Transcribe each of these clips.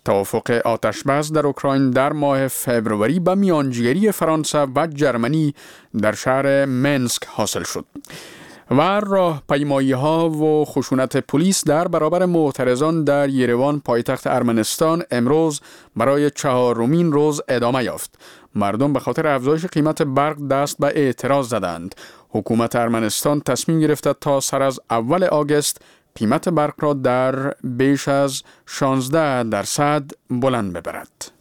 توافق آتشبس در اوکراین در ماه فوریه با میانجیگری فرانسه و جرمنی در شهر منسک حاصل شد. و راهپیمایی ها و خشونت پلیس در برابر معترضان در یریوان پایتخت ارمنستان امروز برای 4مین روز ادامه یافت. مردم به خاطر افزایش قیمت برق دست به اعتراض زدند. حکومت ارمنستان تصمیم گرفته تا سر از اول آگوست قیمت برق را در بیش از 16% بلند ببرد.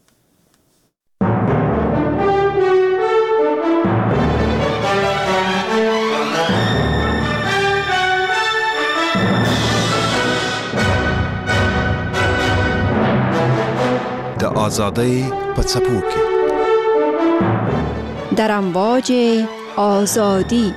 د آزادۍ په څپو کې در امواج آزادی.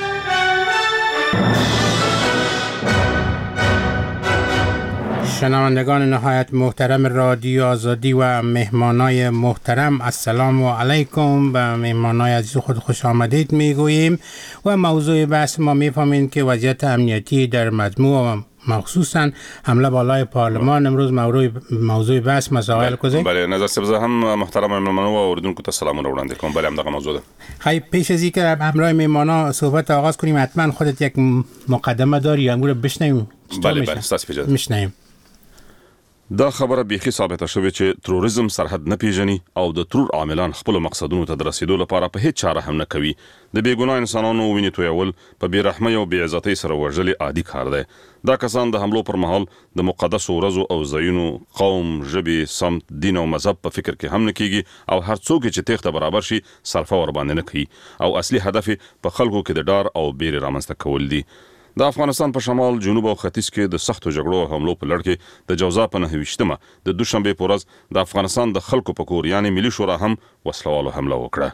شنوندگان نهایت محترم رادیو آزادی و مهمانای محترم، السلام علیکم. به مهمانای عزیز خود خوش آمدید میگوییم و موضوع بحث ما میفهمید که وضعیت امنیتی در مجموع و مخصوصا حمله بالای پارلمان امروز موضوع بحث مسائل کوزه. بله نظر سبزه هم محترم مهمانان و اوریدونکو ته سلام وړاندې کوم. بله همدغه موضوع ده. خیلی پیش از اینکه همراه مهمانان صحبت آغاز کنیم حتما خودت یک مقدمه داری یا امور بشنویم. بله استاد پیژاده میشنویم. دا خبره بیخي ثابته شوې چې تروریزم سرحد نه پیژني او د ترور عاملان خپل مقصدونو ته رسیدو لپاره په هیڅ چاره هم نه کوي. د بیګناه انسانانو وینې تویول په بیرحمۍ او بېعزتۍ سره وژل عادي کار دی. دا کسان د حملو پر مهال د مقدسو ورځو او ځایونو، قوم، ژبې، سمت، دین او مذهب په فکر کې هم نه کیږي او هر څوک چې تېښته برابر شي صرفه ور باندې نه کوي او اصلي هدف په خلکو کې د ډار او بیرې رامنځته کول دي. د افغانستان په شمال، جنوب او ختیځ کې د سختو جګړو او حملو په لړ کې د جوزا په 29مه د دوشنبه په ورځ د افغانستان د خلکو په کور یعنی ملي شورا هم وسلوالو حمله وکړه.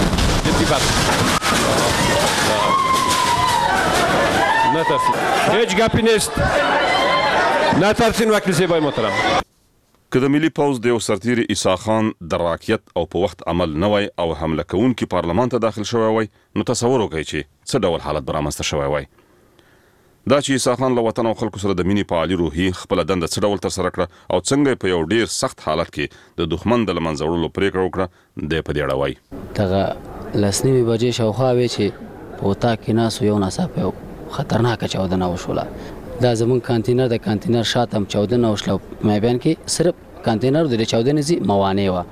هیچ گپی نیست. نترسین وکیل زیبای محترم. که د ملي پوځ د یو سرتیر عیسی خان د راکیت او په وخت عمل نه وای او حمله کوونکي پارلمان ته داخل شوی وای نو تصور وکړئ چې څه ډول حالت به رامنځته شوی وای. دا چې عیسی خان له وطن او خلکو سره د مینې په عالي روحي خپله دنده څه ډول ترسره کړه او څنګه په یو ډیر سخت حالت کې د دښمن د له منځه وړلو پرېکړه وکړه دی په دې اړه وایي. دغه لسنیمې بجې شاوخوا وې چې په اتاق کې ناستو یو ناڅاپه یو خطرناکه چاودنه وشوله. دا زمونږ کانتینر د کانتینر شاته هم چاودنه وشوله. مابین کې صرف کانتینر د چاودنې زی موانع وه.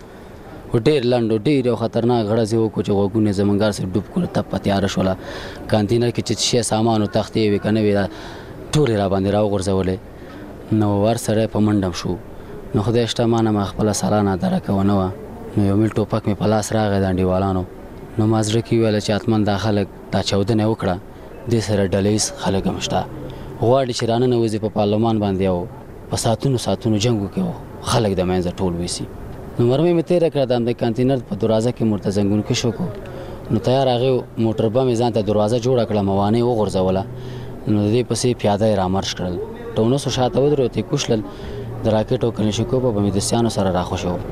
ډېر لنډ او ډېر یو خطرناک غړزې وکړو چې غوږونه زمونږ سره ډوب کړو. تپ په تیاره شوله. کانتینر کې چې شی سامان او تختې وې که نه وې ټولې را باندې راوغورځولې. نو ورسره په منډه شو. نو خدای شته ما نه ما خپله سالانه درکه ونه وه. نو یو میل ټوپک مې په لاس راغی د انډیوالانو. نو ما زړه کې ویله چې حتما دا خلک دا چاودنه وکړه دې سره ډلهیز خلک هم شته غواړي چې راننوځي په پارلمان باندې او په ساعتونو جنګ وکړي خلک د منځه ټول ویسي. نو مرمۍ مې تېره کړه د کانتینر په دروازه کې مرته زنګون کش وکړو. نو تیار هغې موټر بم یې ځان ته دروازه جوړه کړه موانع وغورځوله. نو د دې پسې پیاده یې رامرش کړل. ټونسو شاته ودرېد یې کوشلل. د راکټ او کلشنکوف په بمیدسیانو سره راخوشي وو.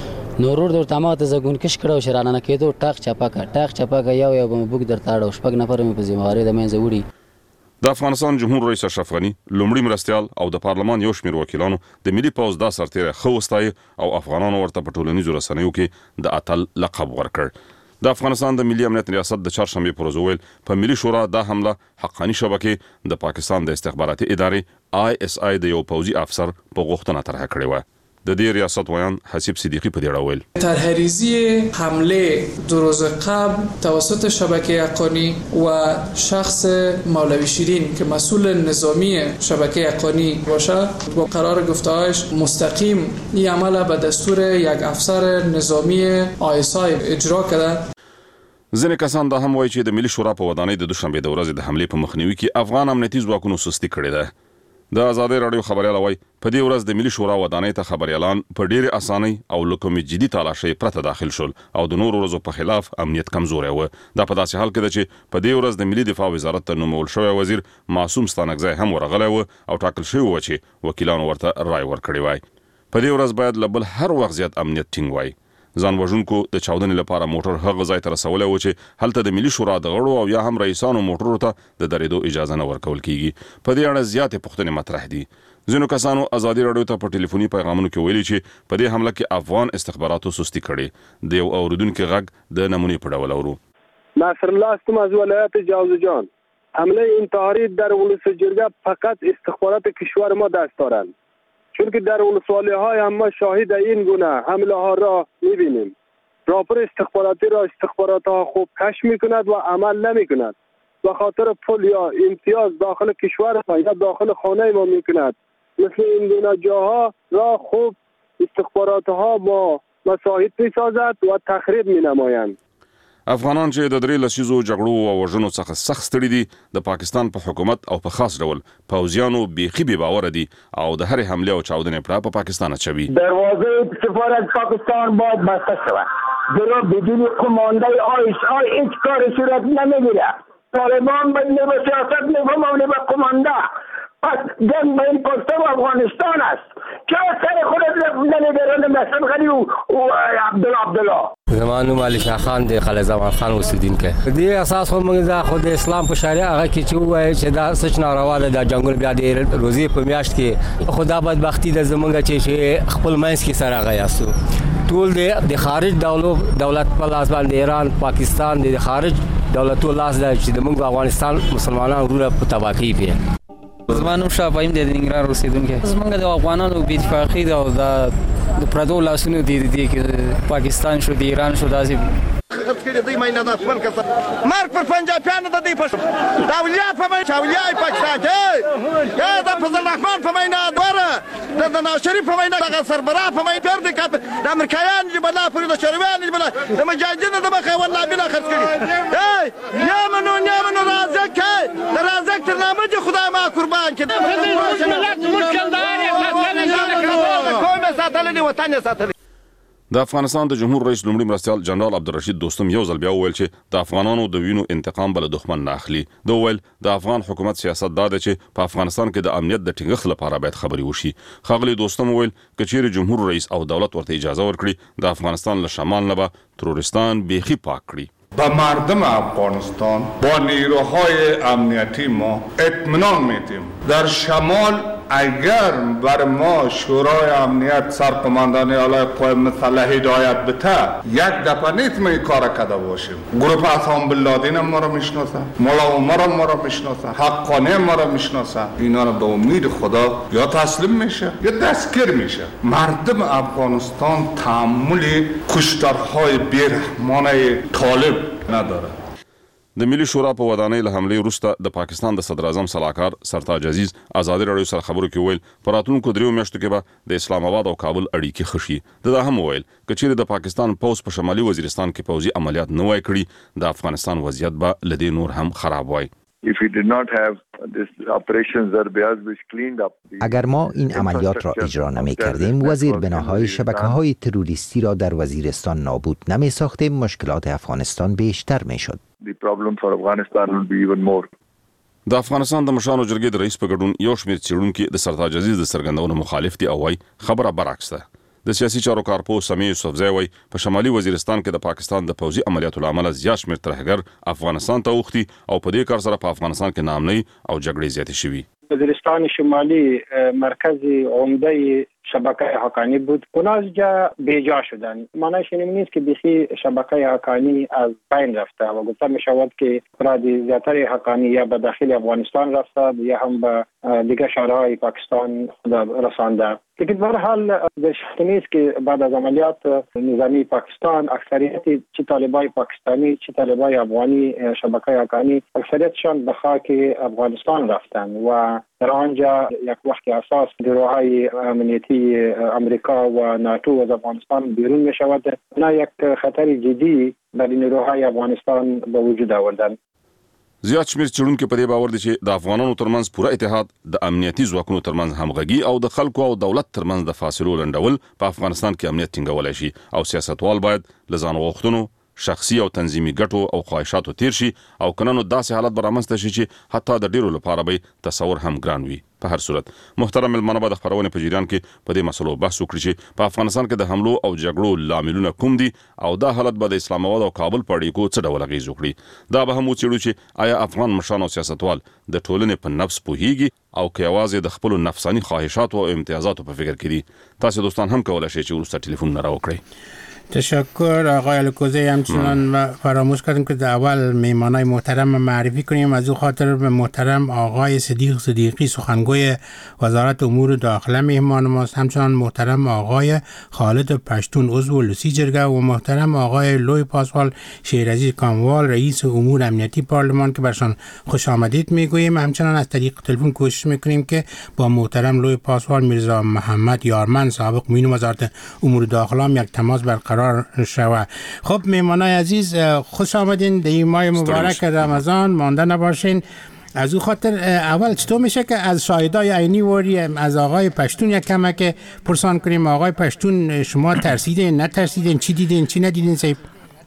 نو ورور د ورته هماغه ته زنګون کش کړه او چې راننه کېدو ټاق چپه که یو به مې بوک درته اړ او 6 نفره مې په ذمهوارۍ د منځه وړي. د افغانستان جمهور رئیس اشرف غني، لومړي مرستیال او د پارلمان یو شمېر وکیلانو د ملي پوځ دا سرتیری ښه وستایه او افغانانو ورته په ټولنیزو رسنیو کې د اتل لقب ورکړ. د افغانستان د ملي امنیت ریاست د چهارشنبې پر ورځ وویل په ملي شورا دا حمله حقاني شبکې د پاکستان د استخباراتي ادارې ISI د یو پوځي افسر په غوښتنه طرح کړې وه. د دې ریاست ویان حسیب صدیقی په دې اړه ویل طرحریزی حمله 2 روز قبل توسط شبکه حقانی و شخص مولوی شیرین که مسئول نظامی شبکه حقانی باشه با قرار گفته‌هاش مستقیم این عمل به دستور یک افسر نظامی ISI اجرا کرده. ځینې کسان دا هم وایي چې د ملي شورا په ودانۍ د دوشنبې د ورځې د حملې په مخنیوي کې افغان امنیتي ځواکونو سستي کړې ده. د ازادۍ راډیو خبريال وایي په دې ورځ د ملي شورا ودانۍ ته خبريالان په ډېرې اسانۍ او له کومې جدي تالاشۍ پرته داخل شول او د نورو ورځو په خلاف امنیت کمزوری و. دا په داسې حال کې ده چې په دې ورځ د ملي دفاع وزارت ته نومول شوی وزیر معصوم ستانکزی هم ورغلی و او ټاکل شوی و چې وکیلانو ورته رای ورکړی وای. په دې ورځ باید له بل هر وخت زیات امنیت ټینګ وای. ځان وژونکو د چاودنې لپاره موټر هغه ځای ته رسولی و چې هلته د ملي شورا د غړو او یا هم رئیسانو موټرو ته د درېدو اجازه نه ورکول کیږي. په دې اړه زیاتې پوښتنې مطرح دي. ځینو کسانو ازادي راډیو ته په ټلیفوني پیغامونو کې ویلي چې په دې حمله کې افغان استخباراتو سستی کړې. د یو اوریدونکو غږ د نمونې په ډول اورو. ناصر الله استم از ولایت جوزجان. حمله انتحاری در ولسواجی فقط استخبارات کشور ما دست دارند، چون که در ولسوالی‌های هم ما شاهد این گونه حمله ها را می‌بینیم. راپور استخباراتی را استخبارات ها خوب کشف می‌کند و عمل نمی‌کند. به خاطر پول یا امتیاز داخل کشور ما یا داخل خانه ما می‌کند. مثل این گونه جاها را خوب استخبارات ها با مساعد می‌سازد و تخریب می‌نمایند. افغانان چې د 3 لسیزو جګړو او وژنو څخه سخت ستړي دي، د پاکستان په حکومت او په خاص ډول پوځیانو بیخي بې باور دي او د هر حمله او چاودنې پړه په پاکستان اچوي. دروازه سفارت پاکستان باید بسته شود. زیرا بدون کمانده آیس‌ها هیچ کاری صورت نمیگیره. طالبان به سیاست میفهمونه به کمانده. پس جنگ به این پشت افغانستان است که سر خودت نمیدارند مثل غنی و عبدالله. زمانو علی شاه خان د خالد زمان خان اوسیدونکو دې اساس خو موږ د خود اسلام په شریعه هغه کې چې وایي چې دا سچ ناروا ده د جنگل بیا د روزي په میاشت کې خدا بدبختی د زمونږ چې خپل مینس کې سره غیاسو ټول د خارج دولت په لاس باندې ایران پاکستان د خارج دولتو لاس ده چې د موږ افغانستان مسلمانانو ورو په تباکی پیه. زمانو شاپایم د ننګرهار اوسیدونکو زمونږ د افغانانو بې اتفاقي ده او د پردو لاسونو دي کې پاکستان شو د ایران شو داسې مرګ پر پنجابیانو د دې په داولیا په مې چاولیا پاکستان کې یا د فضل الرحمن په مې نه دوره د نواز شریف په مې نه د سربراه په مې پر د امریکایان چې بلا پر د شروان چې بلا د مجاهدینو د مخه والله بلا خرڅ کړي یا منو رازق د رازق تر نامه چې خدای ما قربان کړي ملت مشکل دار کومه ساتلنی وطن ساتل. د افغانستان د جمهور رئیس لومړي مرستیال جنرال عبدالرشید دوستم یو ځل بیا وویل چې د افغانانو د وینو انتقام بل دښمن نه اخلي. دا ویل د افغان حکومت سیاست دا دی چې په افغانستان کې د امنیت د ټینګښت لپاره باید خبرې وشي. ښاغلي دوستم ویل که چیرې جمهور رئیس او دولت ورته اجازه ورکړي د افغانستان له شمال نه به تروریستان بیخي پاک کړي. به مردم افغانستان با نیروهای امنیتی ما اطمینان میدیم. در شمال اگر بر ما شورای امنیت سرقماندانی علیه قوای مسلح هدایت بده یک دفعه نیست ما این کار کرده باشیم. گروه اسامه باللادین ما را میشناسه، مولا عمر ما را میشناسه، حقانی ما را میشناسه. اینا را به امید خدا یا تسلیم میشه یا دستگیر میشه. مردم افغانستان تحمل کشتارهای بیرحمانه طالب نداره. د ملي شورا په ودانۍ له حملې وروسته د پاکستان د صدر اعظم سلاکار سرتاج عزیز ازادي راډیو سره خبرو کې ویل په راتلونکو 3 میاشتو کې به د اسلام آباد او کابل اړیکې خشي. دا هم ویل که چیرې د پاکستان پوز په شمالي وزیرستان کې پوځي عملیات نه وای کړی د افغانستان وضعیت به لدی نور هم خراب وای. اگر ما این عملیات را اجرا نمی کردیم و زیربناهای شبکه‌های تروریستی را در وزیرستان نابود نمی ساختیم مشکلات افغانستان بیشتر می شد. د افغانستان د مشرانو جرګې د رئیس په ګډون یو شمېر څېړونکي د سرتاج عزیز د څرګندونو مخالف دي او وايي خبره برعکس ده. د سیاسي چارو کارپوه سمیع یوسفزی وايي په شمالي وزیرستان کې د پاکستان د پوځي عملیاتو له امله زیات شمېر ترهګر افغانستان ته اوښتي او په دې کار سره په افغانستان کې ناامنۍ او جګړې زیاتې شوي. وزیرستان شمالی مرکز عمده شبکه حقانی بود. اونجا بیجا شدن. معنیش این نیست که بیخی شبکه حقانی از بین رفته و گفته می شود که افراد زیاتر حقانی یا به داخل افغانستان رفته یا هم به دیگر شهرهای پاکستان خود رسانده. لیکن به هر حال شک نیست که بعد از عملیات نظامی پاکستان اکثریت چه طالبای پاکستانی چه طالبای افغانی شبکه حقانی اکثریتشان به خاک افغانستان رفتن و در آنجا یک وقت اساس نیروهای امنیتی امریکا و ناتو از افغانستان بیرون می شود. نه یک خطر جدی بر نیروهای افغانستان به وجود آوردن. زیات شمیر څېړونکي په دې باور دي چې د افغانانو ترمنځ پوره اتحاد د امنیتي ځواکونو ترمنځ همغږي او د خلکو او دولت ترمنځ د فاصلو لنډول په افغانستان کې امنیت ټینګولی شي او سیاستوال باید له ځان غوښتنو شخصي او تنظیمي ګټو او خواهشاتو تیر شي او کنه داسې حالت به رامنځته شي چې حتی د ډیرو لپاره به تصور هم ګران وي. په هر صورت محترم المنبه د خبرونه په جریان کې په دې مسلو بحث وکړي چې په افغانستان کې د حملو او جګړو لاملونه کوم دي او دا حالت به د اسلام آباد او کابل په اړیکو څه ډول اغیز وکړي. دا به هم وڅېړو چې آیا افغان مشران او سیاستوال د ټولنې په نفس پوهیږي او که یوازې د خپل نفساني خواهشاتو او امتیازاتو په فکر کې دي. تاسو دوستان هم کولای شئ چې وروسته ټلیفون راوکړئ. تشکر آقای الکوزی. همچنان فراموش کردیم که در اول میهمانای محترم معرفی کنیم. از او خاطر به محترم آقای صدیق صدیقی سخنگوی وزارت امور داخله میهمان ماست، همچنان محترم آقای خالد پشتون عضو لوسی جرگه و محترم آقای لوی پاسوال شیرازی کاموال رئیس امور امنیتی پارلمان که برشان خوش آمدید میگوییم. همچنان از طریق تلفن کوشش میکنیم که با محترم لوی پاسوال میرزا محمد یارمن سابق معین وزارت امور داخله یک تماس برقرار شوه. خب میهمانای عزیز خوش آمدین در این ماه مبارک رمضان، مانده نباشین. از او خاطر اول چطور میشه که از شاهدای عینی وری از آقای پشتون یک کمک پرسان کنیم. آقای پشتون شما ترسیدین نترسیدین؟ چی دیدین چی ندیدین صاحب؟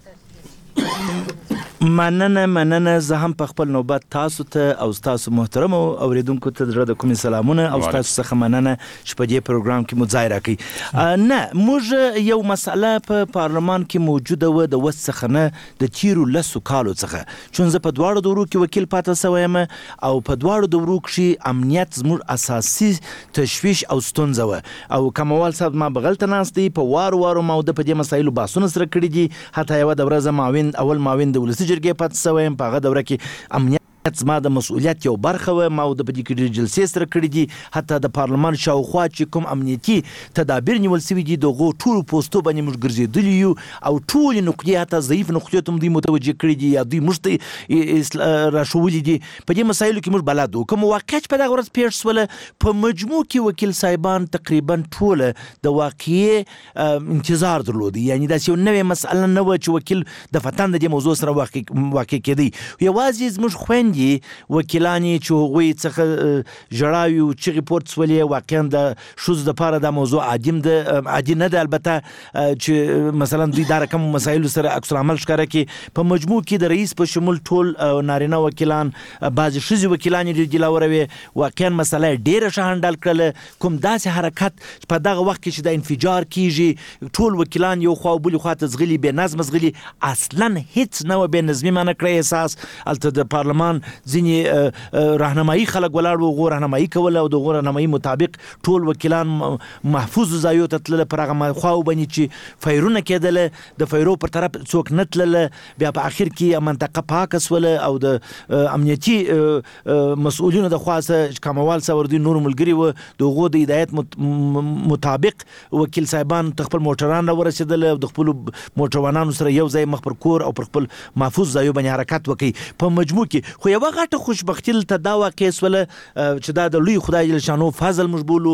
مننه زه هم په خپل نوبت تاسو ته او تاسو محترم اوریدونکو ته د کوم سلامونه او تاسو څخه مننه چې په دې پروګرام کې مو ځای راکړي. نه موږ یو مسله په پارلمان کې موجوده و د وڅخه نه د تیرو لسو کالو څخه چون زه په دواړو دورو کې وکیل پاتې سویم او په دواړو دورو کې امنیت زموږ اساسي تشویش او ستونزه و او کموال صاحب ما بغل ته ناست دی په وارو ما د په دې مسایلو بحثونه سره کړي دي. حتی یو د ورځ اول معاون د ولسی جرګې پاتې سویم په هغه دوره کې امنیت زما د مسؤلیت یو برخه و. ما د پدې کې جلسې سره کړې دي. حتی د پارلمان شاوخوا چې کوم امنیتي تدابیر نیول شوي دي دغه ټول پوسټو باندې موږ ګرځېدلي یو او ټول نقطې حتی ضعیف نقطې ته دوی متوجه کړي دي یا دوی موږ ته راښولي دي. په دې مسایلو کې موږ بلد وو. کوم واقعیت په دغه ورځ پیښ شوله په مجموع کې وکیل صاحبان تقریبا ټول د واقعي انتظار درلودي. یعنی دا یو نوې مسله نه و چې وکیل د فتن د دې موضوع سره واقع کېدی. یوازې زموږ خويندې وکیلانی چې هغوی څخه ژړاوي او چغې پورته سولې واقعا د ښځو دپاره دا موضوع عادي نه ده. البته چې مثلا دوی دا رقم مسایلو سره عکس العمل ښکاره کړي. په مجموع کې د رئیس په شمول ټول نارینه وکیلان بعضې ښځې وکیلانې ډېر جلاوروي. واقعا مسله یې ډېره ښه هنډل کړله. کوم داسې حرکت په دغه وخت کې چې د انفجار کېږي ټول وکیلان یو خوا او بلې خوا ته ځغلي بې نظمه ځغلي. اصلا هیڅ نه وه بې نظمي مانه کړی احساس. هلته د پارلمان ځینې راهنمایي خلک ولاړ وو، هغو راهنمایي کوله او د هغو راهنمایي مطابق ټول وکیلان محفوظو ځایو ته تلله. پر هغه خواو باندې چې فیرونه کېدله د فیرو پر طرف څوک نه تلله. بیا په اخر کې منطقه پاکه سوله او د امنیتي مسؤلینو د خوا څخه کموال صاحب دوی نور ملګري وو د هغو د هدایت مطابق وکیل صاحبان خپل موټران راورسېدل او د خپلو موټروانانو سره یو ځای مخ پر کور او پر خپل محفوظ ځایو باندې حرکت وکړي. په مجموع کې خو یوه غټه خوشبختي دلته دا واقع سوله چې دا د لوی خدای جل شانو فضل موږ بولو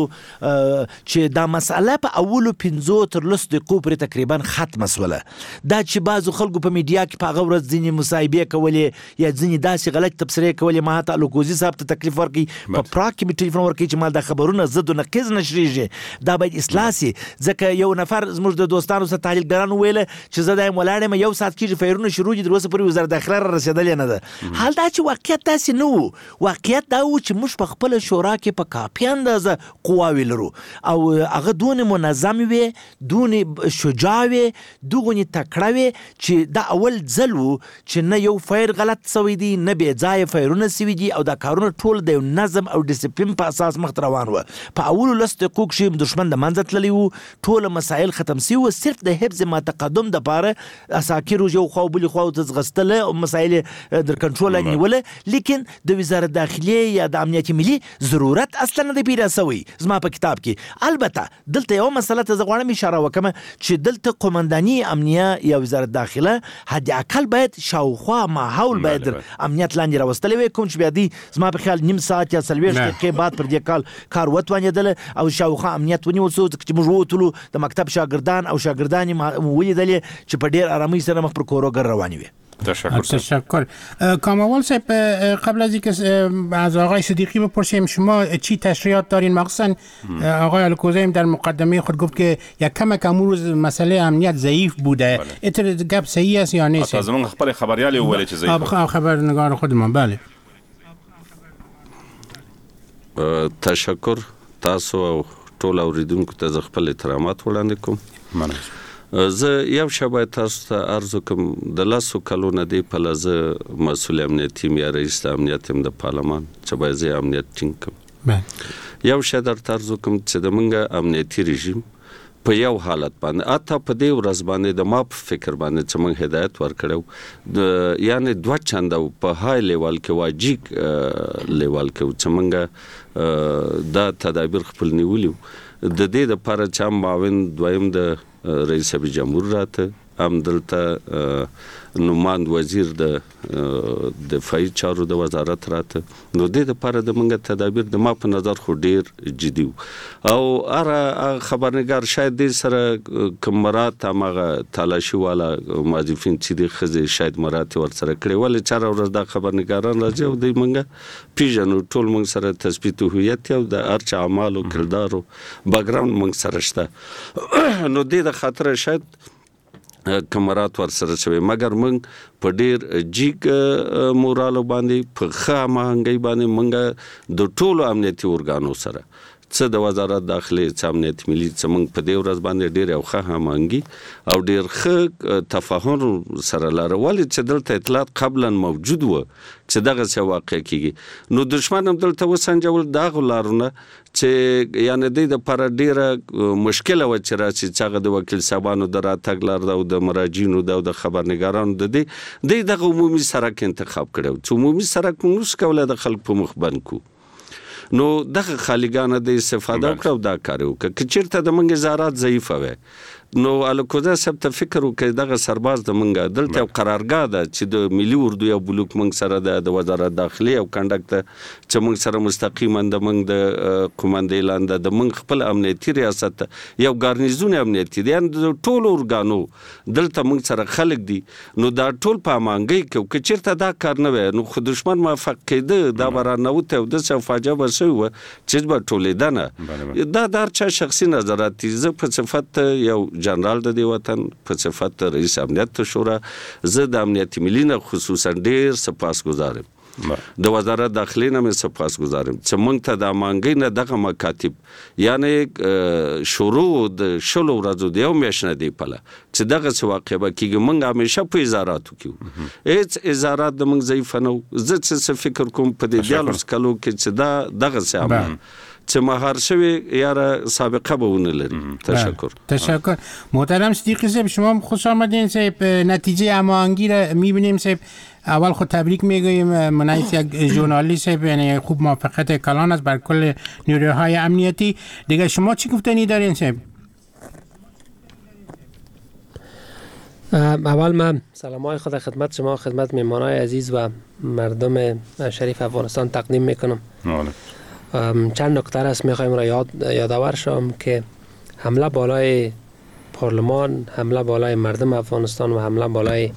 چې دا مسئله په اولو 15 تر 10 دقیقو پورې تقریبا ختمه سوله. دا چې بعضو خلکو په میډیا کې په هغه ورځ ځینې مصاحبې کولې یا ځینې داسې غلط تبصرې کولې. ما حتی الکوزي صاحب ته تکلیف ورکړي په پراګ کې مې ټلیفون ورکړي چې ما دا خبرونه ضد و نقیض نشریږي. دا باید اصلاح سي. ځکه یو نفر زموږ د دوستانو سره تحلیلګرانو ویله چې زه دا یم ولاړ یم یو ساعت کېږي فیرونه شروع دي تر اوسه پورې وزارت داخله را رسېدلې نه ده. حال دا چې واقعیت داسې نه و. واقعیت دا و چې موږ په خپله شورا کې په کافي اندازه قواوې لرو او هغه دونې منظم وي، دونې شجاع وي، دغونې تکړه وي چې دا اول ځل و چې نه یو فیر غلط سوی دی نه بې ځایه فیرونه سوي دي او دا کارونه ټول د یو نظم او ډسپلین په اساس مخ ته روان وه. په اولو 10 دقیقو کښې دښمن د منځه تللی و، ټوله مسایل ختم سوي وو. صرف د حفظ ما تقدم دپاره اساکرو یو خوا او بلې خواو ته ځغستله او مسایل در کنټروله نیوله. لیکن د وزارت داخلي یا د امنیت ملي ضرورت اصلا نه دی پیدا سوی زما په کتاب کې. البته دلته یو مسله ته زه غواړم اشاره وکړم چې دلته قمنداني امنیه یا وزارت داخله حد اقل باید شاوخوا ماحول باید امنیت لاندې راوستلی وي. کوم چې بیا دی زما په خیال نیم ساعت یا 40 دقیقې بعد پر دې کار وتوانېدله او شاوخوا امنیت ونیول سو. ځکه چې موږ ووتلو د مکتب شاګردان او شاګردانې مو ولیدلې چې په ډېر ارامۍ سره مخ پر کورو ګر روانې وي. تشکر. کاموال صاحب، قبل از اینکه از آقای صدیقی بپرسیم شما چی تشریحات دارین؟ مخصوصا آقای الکوزی در مقدمه خود گفت که یک کمک امروز مسئله امنیت ضعیف بوده. اتر گپ صحیح است یا نیست؟ از من خبر خبریالی ولی چه ضعیف؟ خبرنگار خودمان. بله. تشکر. تاسو او ټول اوریدونکو ته خپل احترامات وړاندې کوم. زه یو شبه تاسو ته عرض کوم د لاسو کلونه دی په لزه مسؤل امنیتي یا رئیس امنیت د پارلمان چې باید زه امنیت ټینګ کوم. یو شدر عرض کوم چې د منګه امنیتي رژیم په یو حالت باندې اته په دې ورځ باندې د ما په فکر باندې چې موږ هدایت ورکړو یعنی دوه چنده په های لیول کې واجب لیول کې چې موږ دا تدابیر خپل نیولیو د دې لپاره چې معاون دویم د رئیس جمهور راته هم دلته نوماند وزیر د دفاعي چارو د وزارت راته نو د دې لپاره د منګه تدابیر د ما په نظر خو ډیر جدي او اره خبرنگار شاید دې سره کمرات هغه تلاشي والا موظفین چې د خزه شاید مراتب ور سره کړی ول چاره ورځ د خبرنگاران راځي او د منګه پیژنو ټول موږ سره تثبیت هویت او د ارچ اعمال او کردار او بیکګراوند موږ سره شته نو د خاطر شاید کمرات ور سره شوی مګر موږ په ډیر جیګ مورال باندې په خامنګي باندې موږ د ټولو امنیتي اورګانو سره څه د وزارت داخلي څه امنیت ملي څه موږ په دې ورځ باندې ډیر او خامنګي او ډیر ښه تفاهم سره لرول چې دلته اطلاعات قبلا موجود و چې دغه څه واقع کیږي نو دشمن هم دلته وسنجول دا غلارونه چې یعنی د پر ډیره مشکله و چې راځي چې د وکیل صاحبانو د راتګ لار د مراجعینو د خبرنگارانو د دغه عمومي سرک انتخاب کړو چې عمومي سرک موږ کوله د خلک په مخ بند کو نو دغه خالګانه د استفاده وکړو دا کار وکړه چې چیرته د منګ زارات ضعیف وي نو الکوزا سب ته فکر وکړي دغه سرباز د منګه دلته قرارګاه ده چې د ملي اردو یو بلوک منګ سره د وزارت داخلي او کنډکټ چې منګ سره مستقیما د منګ د قومندې لاندې د منګ خپل امنیتي ریاست یو ګارنیزون امنیتي دي د ټولو اورګانو دلته منګ سره خلک دي نو دا ټول په مانګي کې چیرته دا کار نه وي نو خو دشمن موافق کېده دا برانه وته د څه فاجعه وسوي چې به ټولیدنه دا درچا شخصي نظرات زه په صفت یو جنرال د وطن په صفت رئیس امنیت شورا زه د امنیت ملي نه خصوصا ډیر سپاسګزارم د وزارت داخلي نه مې سپاسګزارم چې موږ ته د مانګي نه دغه مکاتب یعنی شروع د شلو ورځو د یو میاشنه دی پله چې دغه څه واقع به کیږي موږ همیشه په ازاراتو کې هیڅ ازارات د موږ ضعیف نه زه څه فکر کوم په دې دیالوګ کلو کې چې دا دغه څه چې مهار شوی یاره سابقه بهونه لري. تشکر. محترم صدیقی صاحب شما خوش آمدین صاحب. نتیجه هماهنگی را میبینیم صاحب. اول خود تبریک میگوییم منعیس یک ژورنالیست یعنی خوب موفقیت کلان است بر کل نیروهای امنیتی. دیگه شما چی گفتنی دارین صاحب؟ اول من سلامای خود خدمت شما خدمت مهمانای عزیز و مردم شریف افغانستان تقدیم میکنم. چند نکته است میخوایم را یادآور شوم که حمله بالای پارلمان، حمله بالای مردم افغانستان و حمله بالای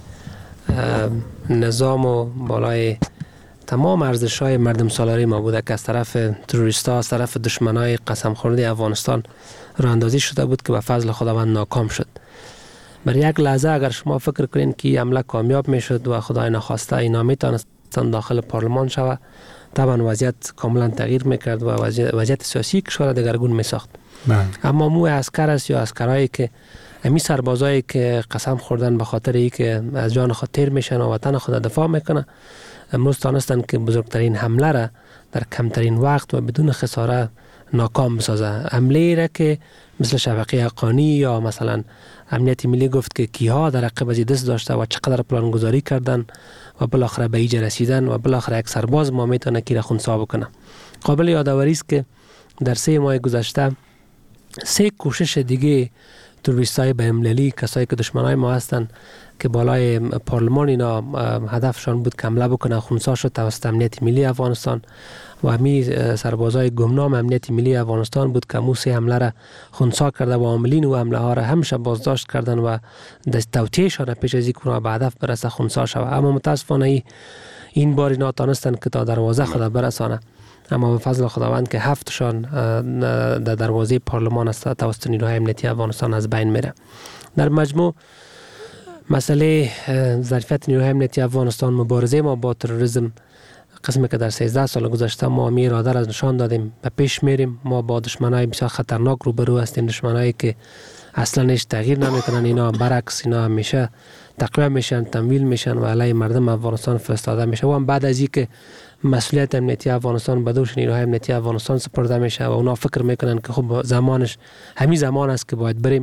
نظام و بالای تمام ارزش‌های مردم سالاری ما بوده که از طرف تروریست‌ها از طرف دشمنای قسم خورده افغانستان راه اندازی شده بود که به فضل خداوند ناکام شد. بر یک لحظه اگر شما فکر کنین که این حمله کامیاب میشد و خدای نخواسته اینا میتونستن داخل پارلمان شود، طبعا وضعیت کاملا تغییر میکرد و وضعیت سیاسی کشور دگرگون میساخت. اما مو عسکر است یا عسکرایی که امی سربازایی که قسم خوردن به خاطر ای که از جان خود تیر میشن و وطن خود دفاع میکنه امروز تانستن که بزرگترین حمله را در کمترین وقت و بدون خساره ناکام بسازه. حمله را که مثل شفقه حقانی یا مثلا امنیت ملی گفت که کیها در عقب از دست داشته و چقدر پلان گذاری کردن و بالاخره به ایجا رسیدن و بالاخره یک سرباز ما میتونه کی را خونسا بکنه. قابل یادآوری است که در 3 ماه گذشته 3 کوشش دیگه تروریستای بین‌المللی، کسایی که دشمنای ما هستن که بالای پارلمان اینا هدفشان بود که حمله بکنن، خونسا شد توسط امنیت ملی افغانستان و همی سربازای گمنام امنیت ملی افغانستان بود که موسی حمله را خونسا کرده و عاملین و حمله ها را همیشه بازداشت کردن و توطئه‌شان پیش از اینکه به هدف برسه خونسا شود. اما متاسفانه این بار اینا تانستن که تا دروازه خود برسانه، اما به فضل خداوند که 7شان در دروازه پارلمان است توسط نیروهای امنیتی افغانستان از بین میره. در مجموع مسئله ظرفیت نیروهای امنیتی افغانستان، مبارزه ما با تروریسم، قسمی که در 13 سال گذشته ما می اراده را نشان دادیم، به پیش میریم. ما با دشمنای بسیار خطرناک روبرو هستیم، دشمنایی که اصلا هیچ تغییر نمیکنن، اینا برعکس اینا همیشه تقویه میشن، تمویل میشن و علیه مردم افغانستان فرستاده میشه و هم بعد از اینکه مسئولیت امنیتی افغانستان به دوش نیروهای امنیتی افغانستان سپرده میشه و اونا فکر میکنن که خب زمانش همین زمان است که باید بریم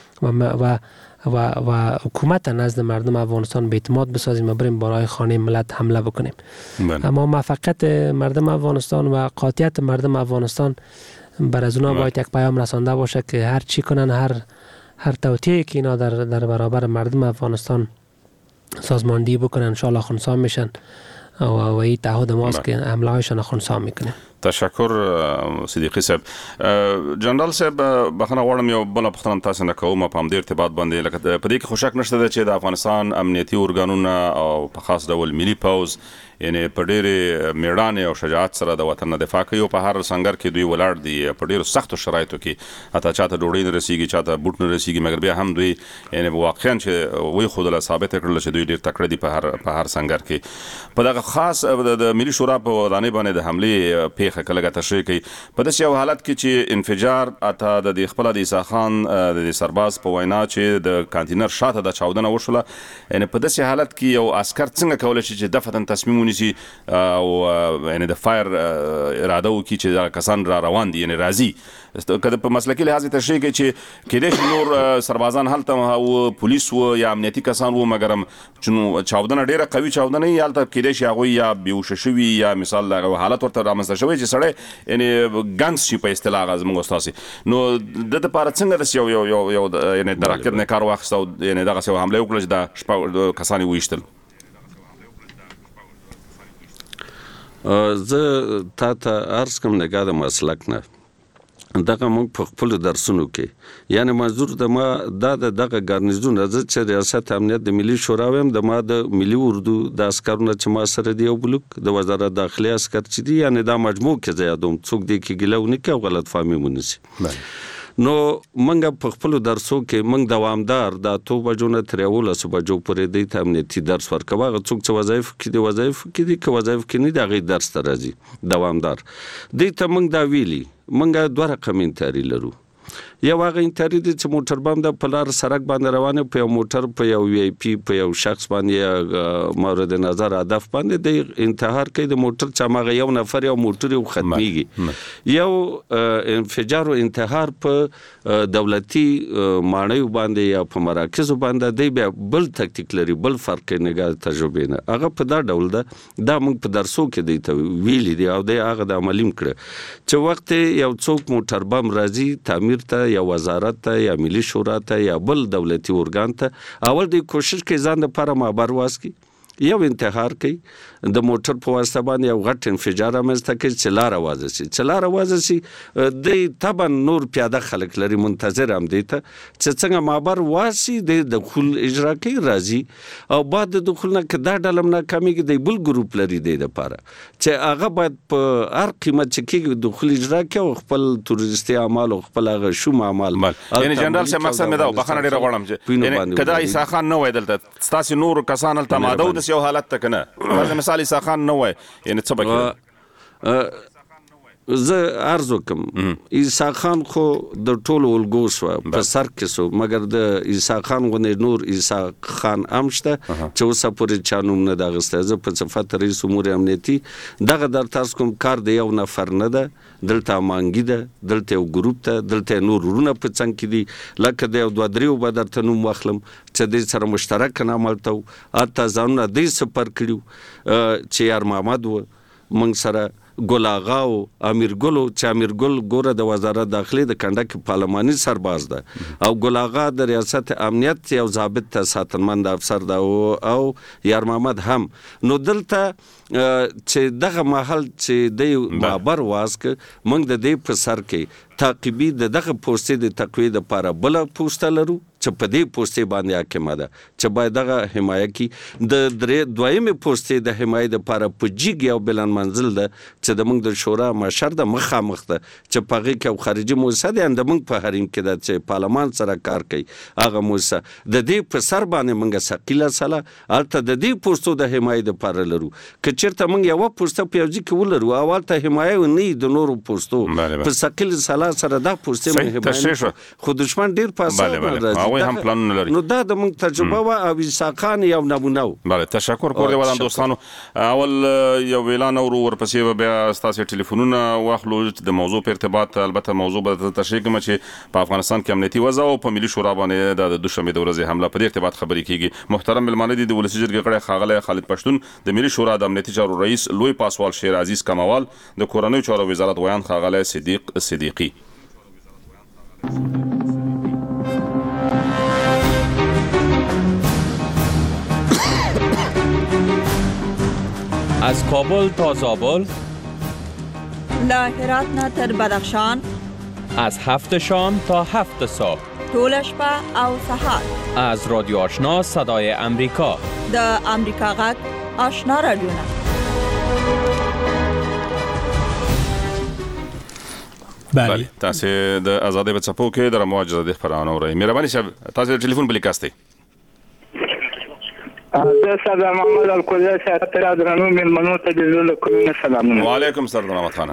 و حکومت نزد مردم افغانستان به اعتماد بسازیم و بریم برای خانه ملت حمله بکنیم. اما موفقیت مردم افغانستان و قاطعیت مردم افغانستان بر از اونا باید یک پیام رسانده باشه که هر چی کنن، هر توطئه‌ای که اینا در برابر مردم افغانستان سازماندهی بکنن ان شاء الله خنثی میشن و این تعهد ماست که حمله هایشان خنثی میکنه. تشکر صدیقی صاحب. جنرال صاحب بخنه غواړم یو بل پوښتنه تاسو نه کوم په همدې ارتباط باندې، لکه په دې کې خو شک نشته چې د افغانستان امنیتي ارګانونه او په خاص ډول ملي پوځ یعنی په ډېرې میړانې او شجاعت سره د وطن دفاع کوي او په هر سنگر کې دوی ولاړ دي په ډېرو سختو شرایطو کې، حتی چاته ډوډۍ نه رسیږي، چاته بوټ نه رسیږي، مګر بیا هم دوی یعنی واقعا چې وی خودله ثابت کړل چې دوی ډېر تکړه دي په هر سنگر کې. په دغه خاص د ملي شورا په ودانۍ باندې د حملې پیښه کله تشریح کوي په داسې یو حالت کې چې انفجار اته د خپل د عیسی خان د سرباز په وینا چې د کانتینر شاته د چاودنه وشوله، یعنی په داسې حالت کې یو عسكر څنګه کولی شي چې دفعتاً تصمیم ونیسي او یعنی د فایر اراده وکړي چې دا کسان را روان دي، یعنی راځي که په مسلکي لحاظ تشریح کوي چې کېدای شي نور سربازان هلته او پولیس و یا امنیتي کسان و، مګر چاودنه ډېره قوي چاودنه یې هلته کېدای شي هغوی یا بیهوشه شوي یا مثال دغه حالت ورته رامنځته شوی چې سړی یعنی ګنګس شي په اصطلاح زموږ ستاسې. نو د دپاره څنګه داسې یو یعنی د راکټ نه کار واخیسته او یعنی دغسې یو حمله وکړه چې دا شپږ کسان یې وویشتل؟ زه تا ته عرض کوم نګاه د مسلک نه دغه موږ په خپل درسونو کې یعنی منظور د ما دغه ګارنیزون راځي چې ریاست امنیت د ملي شورا ویم د ما د ملي اردو د عسکرونو چې ما سره دی او بلوک د وزارت داخلي عسکر چې دی یعنی دا مجموع کې زیادوم څوک دی کې ګلونه کې او غلط فهمي ونیسي. نو منګه په خپل درسو کې منګ دوامدار د 2 بجو نه تر 11 بجو پورې د امنیتي درس ورکوه، څوک چې وظایف کې دي که وظایف کې نه دی غي درس ته راځي دوامدار د ته منګ دا ویلي. منګه دوه رقم انتاري لرو، یو هغه انتاري دي چې موټر بم د پلار سرک باندې روانه په یو موټر په یو وی آی پی په یو شخص باندې مورد نظر هدف باندې د انتحار کوي د موټر چې هغه یو نفر یو موټر یو ختميږي، یو انفجار او انتحار په دولتي ماڼیو باندې یا په مراکزو باندې دی بیا بل تکتیک لري، بل فرق نه تجربه نه هغه په دا ډول ده. دا موږ په درسو کې دی ته ویلي دی او د هغه د عملیم کړ چې وخت یو څوک موټر بم راځي تعمیر ته یا وزارت ته یا ملي شورا ته یا بل دولتي ارګان ته اول د کوشش کوي ځان لپاره مابر واسکي یو انتحار کوي د موټر په واسطه باندې یو غټ انفجار رامنځته کوي چې لار وازه سي د طبعا نور پیاده خلک لري منتظر هم دي ته چې څنګه مابر واسي د دخول اجرا کوي راځي او بعد د دخول نه کدا ډلم نه کمیږي د بل ګروپ لري د لپاره چې هغه باید په هر قیمت چې کې دخول اجرا کوي خپل تروریستي اعمال او خپل هغه شوم اعمال. یعنی جنرال صاحب مقصد مې دا بخنه ډیر غواړم چې یعنی کدا عیسی خان نه وای دلته ستاسو نور کسان تل تماده د یو حالت تک نه مثال عیسی خان نه وای یعنی څه بګی زه عرض وکم عیسی خان خو د ټولو ولګو شو په سر کې سو مګر د عیسی خان غونې نور عیسی خان امشته چې اوسه پورې چانوم نه دغسته زه په صفت رئیس امور امنیتي دغه در تاسو کوم کار دی یو نفر نه ده دلته مانګی ده دلته یو ګروپ ته دلته نور ورونه په څنګ کې دي لکه د یو دوه دریو به درته نوم واخلم چې د سره مشترک عمل ته اته ځانونه د سپر کړیو چې یار محمد و منګ سره ګل آغا او امیر ګل چې امیر ګل ګوره د وزارت داخلي د کنډک پارلماني سرباز ده او ګل آغا د ریاست امنیت یو ضابط ساتنمند افسر ده او یار محمد هم نو دلته چې دغه محل چې د بابر واسک موږ د دې په سر کې تعقیبي دغه پوسټې د تقویه لپاره بل پوسټ لرو چې په دې پوسټې باندې حاکمه ده چې باید دغه حمایت کی د دویمه پوسټې د حمایت لپاره په جګ یو بلند منزل ده چې د موږ د شورا مشر د مخامخ ده چې په هغه کې خارجي موسسه ده د موږ په حریم کې ده چې پارلمان سره کار کوي هغه موسسه د دې په سر باندې موږ ثقيله سره البته د دې پوسټو د حمایت لپاره لرو که چیرته موږ یو پوسټ په یوځي کې ولرو اول ته حمایت نه د نورو پوسټو په ثقيله سره دا پوسټ حمایت خو دشمن ډیر پاسه هغه هم پلان لري نو دا د موږ تجربه وا او ساقان یو نمونه و بله تشکر کور دی ودان دوستانو اول یو ویلان اور ورپسې بیا تاسو ټلیفونونه واخلو د موضوع په ارتباط البته موضوع به تشریح کوم چې په افغانستان کې امنیتي وضع او په ملي شورا باندې د دوشنبه د ورځې حمله په ارتباط خبرې کیږي محترم ملمانه دي د ولسی جرګې غړي خاغله خالد پښتون د ملي شورا د امنیتي چارو رئیس لوی پاسوال شیر عزیز کموال د کورنۍ چارو وزارت ویان خاغله صدیقی از کابل تا زابل، له هرات نه تر بدخشان، از 7 شام تا 7 صبح، طول شپه او سحر، از رادیو آشنا صدای امریکا، د امریکا غږ آشنا رادیو. بله تاسو د آزادۍ په څپو کې د رمواج د خبرانو اورئ مهرباني صاحب تاسو د ټلیفون بل کاستئ د سردار محمد الکوزی سره تر درنو ملمنو ته د زړه کومه سلامونه وعلیکم سردار محمد خان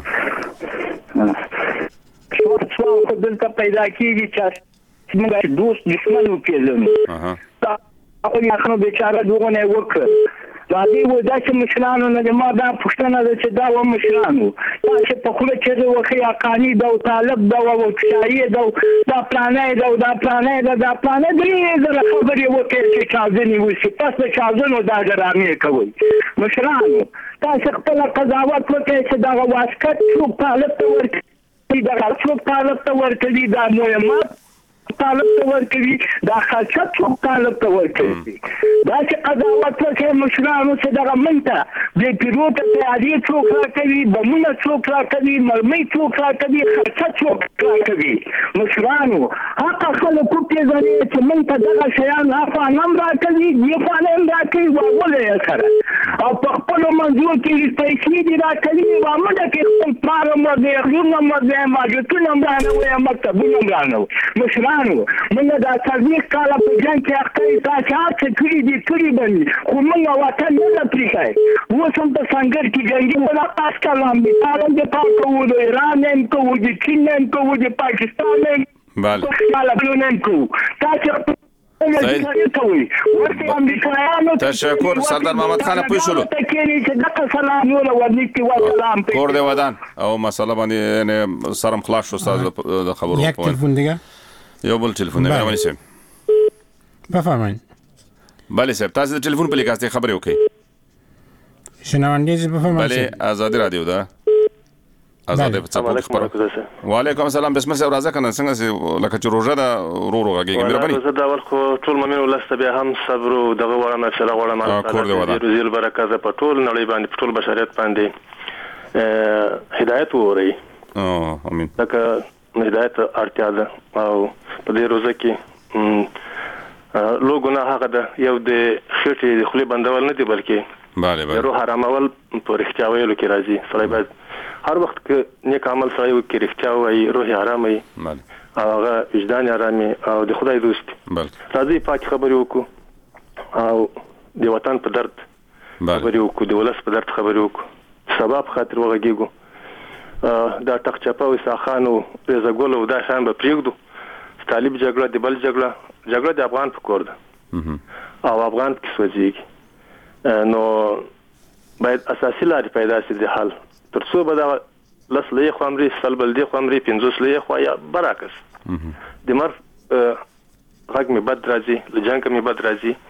څو دلته پیدا کیږي چې موږ دوست دشمن وپیژنو هغه یې خنو بیچاره دغه نه وکړ دا دی و دا چې مشرانو نه ما دا پښتنه ده چې دا و مشرانو دا چې په خوله کې د وخی اقانی دا او طالب دا او چای دا پلانې دا پلانې دا پلانې دې د خبرې وکړي چې چازنی وسی پس د چازنو دا ډرامې کوي مشرانو تاسو خپل قضاوت وکړئ چې دا واسکټ څو طالب ته ورکړي دا څو طالب ته ورکړي دا مهمات طالب ته ورکوي دا خلچت څوک طالب ته ورکوي دا چې قضاوت وکړي مشرانو چې دغه منته د پیروت تیاری څوک راکوي بمونه څوک راکوي مرمۍ څوک راکوي خلچت څوک راکوي مشرانو هغه خلک وپېژني چې منته دغه شیان افغان هم راکوي افغان هم راکوي واوله یې سره او په خپلو منځو کې پیسې دي راکوي وامده کې خپل پلار هم ورځي غلونه هم ورځي ماجتونه هم رانه مکتبونه هم رانه مشرانو موږ د څلوېښت کاله په جنګ کې اخته تاسو هڅه کړې دي کړې به خو موږ وطن نه ده پرېښی اوس هم په سنګر کې جنګي ولا پاس کلام دي تارم د پاک کوو د ایران هم کوو د چین هم کوو د پاکستان هم بله هم کوو تاسو تشکر سردار محمد خان پوه شولو کور دی ودان او مسله باندې سرم خلاص شو استاد د خبرو یک تلفن دیگه یو بل تلفن دی مهرباني صاحب بفرمایید بله صاحب تاسو د تلفن په لیکاسته خبرې وکړئ شنونده بفرمایید بله آزادی رادیو ده آزادی په څپو خبره وعلیکم السلام بسم الله راځه کنه څنګه لکه چې روزه ده رو غږیږي مهرباني زه دا ول خو ټول ممن ولسته بیا هم صبر او دغه وړاندې سره وړاندې روزي برکات په ټول نړۍ باندې په ټول بشریت باندې هدایت ووري امين لکه هدایت اړتیا ده او په دې روزه کې لوګونه هغه ده یو د خېټې خولي بندول نه دي بلکې bale روح حرامول په رښتیا ویلو کې راځي سړی باید هر وخت کې نیک عمل سړی وکړي رښتیا وایي روح آرام وي هغه وجدان آرامي او د خدای دوست راځي پاک خبرې وکړو او د وطن په درد خبرې وکړو د ولس په درد خبرې وکړو سبب خاطر وغږیږو دا ټک چپا او ساخانو رزګول او دا شان به پریږدو طالب جګړه د بل جګړه د افغان په کور ده او افغان کې سوځي نو باید اساسي لارې پیدا شي د حل ترڅو به دا لس لې خمري سلبل دی خمري 50 لې خو یا برعکس د مر غږ می بد راځي لجنګ می بد راځي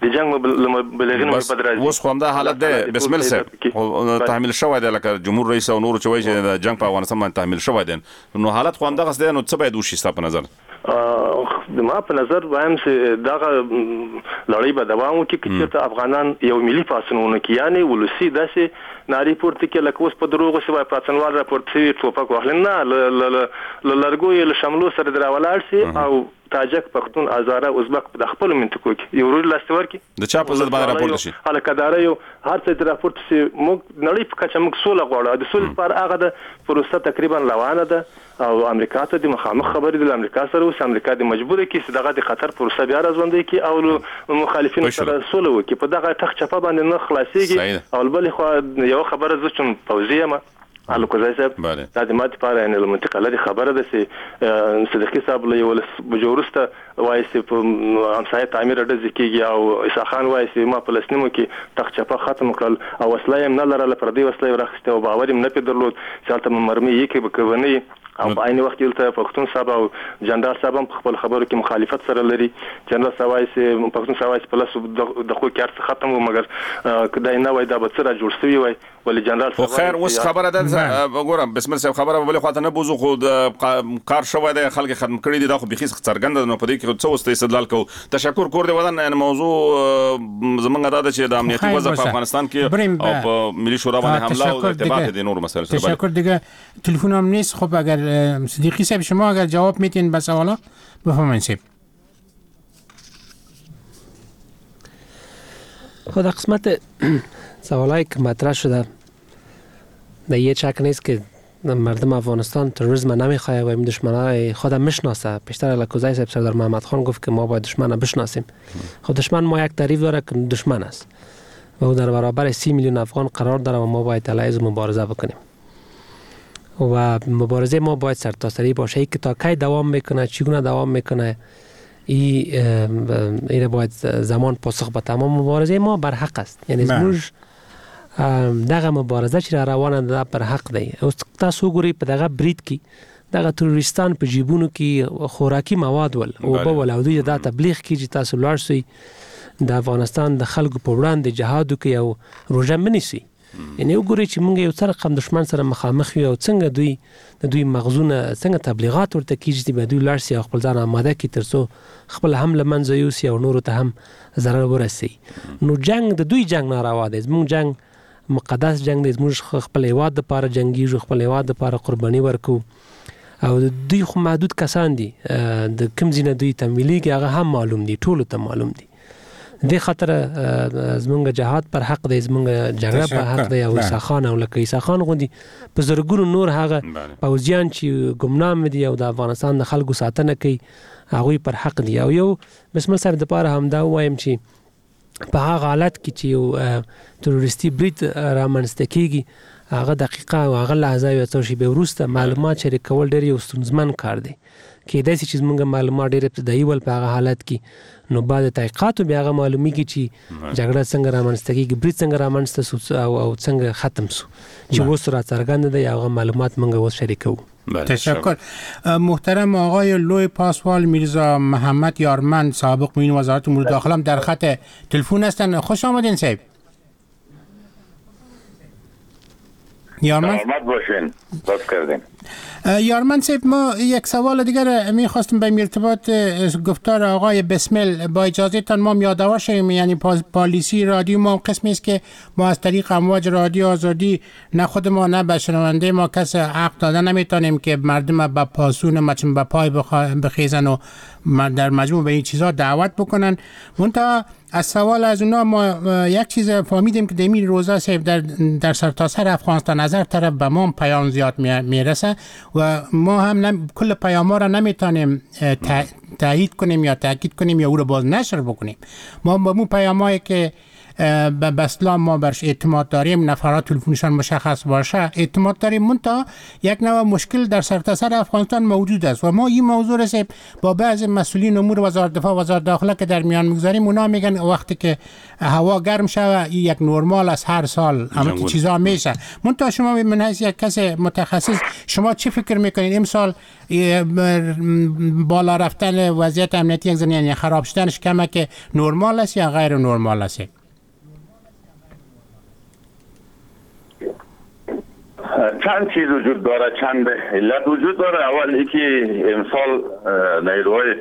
د جنگ مبلغین مبادرات اوس خو هم دا حالت دی بسم الله صاحب تحمیل شوی دی لکه جمهور رئیس او نور چوي چې د جنگ په افغانستان باندې تحمیل شوی دی نو حالت خو هم دغه دی نو څه باید وشي ستاسو په نظر د ما په نظر وایم چې دغه لړۍ به دوام وکړي چې افغانان یو ملي پاسونونه کې یعنی ولسی داسې ناری پورته کې لکه اوس په دروغ شوی پاتنوال راپورټ شوی ټوپک واخلنه لرګو یې شاملو سره دراولاړ سي او تاجک پښتون ازاره ازبک په خپل منطقو کې یو رول لاستور کې د چا په ضد باندې راپورټ شي الکدار یو هر څه راپورټ شي موږ نړۍ په کچه موږ سوله غواړو د سولې پر هغه د پروسه تقریبا روانه ده او امریکا ته د مخامخ خبرې د امریکا سره اوس امریکا د مجبور کی چې دغه د خطر پروسه بیا راځوندې کی او مخالفین سره سوله وکي په دغه تخ چپه باندې نه خلاصيږي او بل خو یو خبره زه چون پوزیه ما الکوزای صاحب دا د ماده لپاره ان المنطقه لري خبره ده چې صدیقي صاحب له یو بجورسته وایسي په همسایه تعمیر د ځکیږي او عیسی خان وایسي ما په لسنمو کې تخچپه ختم کړل او وسله یې نه لرله پر دې وسله ورخسته او باور یې نه پیدرلود چې تل مرمي یې کې بکونی او په عین وخت یلته پښتون صاحب او جنرال صاحب په خپل خبرو کې مخالفت سره لري جنرال صاحب وایسي پښتون صاحب وایسي په لاسو د خو کار ختم مګر کدای نه وای دا به سره جوړ شوی وای ولې جنرال صاحب خیر اوس خبره ده وګورم بسم الله صاحب خبره بل خواته نه بوزو خو کار شوی دی خلک ختم کړی دي دا خو بخیس څرګند نه پدې کې څه وسته استدلال کو تشکر کور دی ودان ان موضوع زمونږ دا چې د امنیتي وضع په افغانستان کې او په ملي شورا باندې حمله او ارتباط دي نور مسائل سره تشکر دیگه تلفن هم نیست خب اگر صدیقی صاحب شما اگر جواب میتین به سوالا بفرمایید صاحب خود قسمت سوالایی که مطرح شده در یه شک نیست که مردم افغانستان تروریسم نمیخواه و این دشمنای خود میشناسه. پیشتر الکوزای صاحب سردار محمد خان گفت که ما باید دشمن بشناسیم. خود دشمن ما یک تعریف داره که دشمن است و او در برابر 30 میلیون افغان قرار داره و ما باید علیه مبارزه بکنیم و مبارزه ما باید سرتاسری باشه. ای که تا کی دوام میکنه چگونه دوام میکنه این باید زمان پاسخ به تمام. مبارزه ما بر حق است یعنی زموږ دغه مبارزه چې روانه ده پر حق دی. اوس تاسو ګورئ په دغه برید کې دغه تروریستان په جیبونو کې خوراکي مواد ول او په ولودي د تبلیغ کې چې تاسو لاړ شئ د افغانستان د خلکو په وړاندې جهاد کوي او روزه منیسي. یعنی وګورئ چې موږ یو څه رقم دشمن سره مخامخ یو څنګه دوی مغزونه څنګه تبلیغات ورته کیږي چې به دوی لاړ شي خپل ځان آماده کړي ترڅو خپل حمله منځ یوسي او نور ته هم ضرر ورسي. نو جنگ د دوی جنگ ناروا دی. زموږ جنگ مقدس جنگ دی. زموږ خپل هیواد لپاره جنگیږو خپل هیواد لپاره قرباني ورکو او دوی خو محدود کسان دي د کوم ځینه دوی تمویلېږي هغه هم معلوم دي ټولو ته معلوم دي. د خاطر زمونږ جهاد پر حق دی زمونږ جګړه پر حق دی او عیسی خان او لکه عیسی خان غوندي په زرګونو نور هغه پوځیان چې ګمنام دي او د افغانستان د خلکو ساتنه کوي هغه پر حق دي. او یو بسم الله صاحب د پاره هم دا وایم چې په هغه حالت کې چې یو تروریستي برید رامنځته کیږي هغه دقیقه او هغه لحظه یو څو شی به وروسته معلومات شریکول ډېر یو ستونزمن کار دی. کېدای شي چې موږ معلومات ډېر ابتدایي ول په هغه حالت کې نو بعد تحقیقاتو بیا هغه معلومیږي چې جګړه څنګه رامنځته کیږي برید څنګه رامنځته شو او څنګه ختم شو چې اوس را څرګند دی هغه معلومات موږ اوس شریکو. تشکر. محترم آقای لوی پاسوال میرزا محمد یارمند سابق معین وزارت امور داخله در خط تلفن هستن. خوش آمدین صاحب. یارمند باشین لطف کردین. یارمند صاحب ما یک سوال دیگر میخواستم به ارتباط گفتار آقای بسمل با اجازه تان ما یادآور شویم. یعنی پالیسی رادیو ما قسمی است که ما از طریق امواج رادیو آزادی نه خود ما نه به شنونده ما کس حق داده نمیتونیم که مردم به پاسون مچم به پای بخیزن و در مجموع به این چیزها دعوت بکنن. منتها از سوال از اونا ما یک چیز فهمیدیم که دمی روزا صاحب در سرتاسر افغانستان از هر طرف به ما پیام زیاد میرسه و ما هم کل پیام را نمیتونیم تایید کنیم یا تاکید کنیم یا او را باز نشر بکنیم. ما با مو پیامایی که به اسلام ما برش اعتماد داریم، نفرات تلفنشان مشخص باشه، اعتماد داریم. منتها یک نوع مشکل در سرتاسر افغانستان موجود است و ما این موضوع را با بعض مسئولین امور وزارت دفاع، وزارت داخله که در میان میگذاریم، اونا میگن وقتی که هوا گرم شوه یک نرمال از هر سال همه چیزا میشه. منتها شما من حیث یک کس متخصص شما چی فکر میکنید امسال بالا رفتن وضعیت امنیتی یک زمین یعنی خراب شدنش کمه که نرمال است یا غیر نرمال است؟ چند چیز وجود داره، چند علت وجود داره. اول یکی امسال نیروهای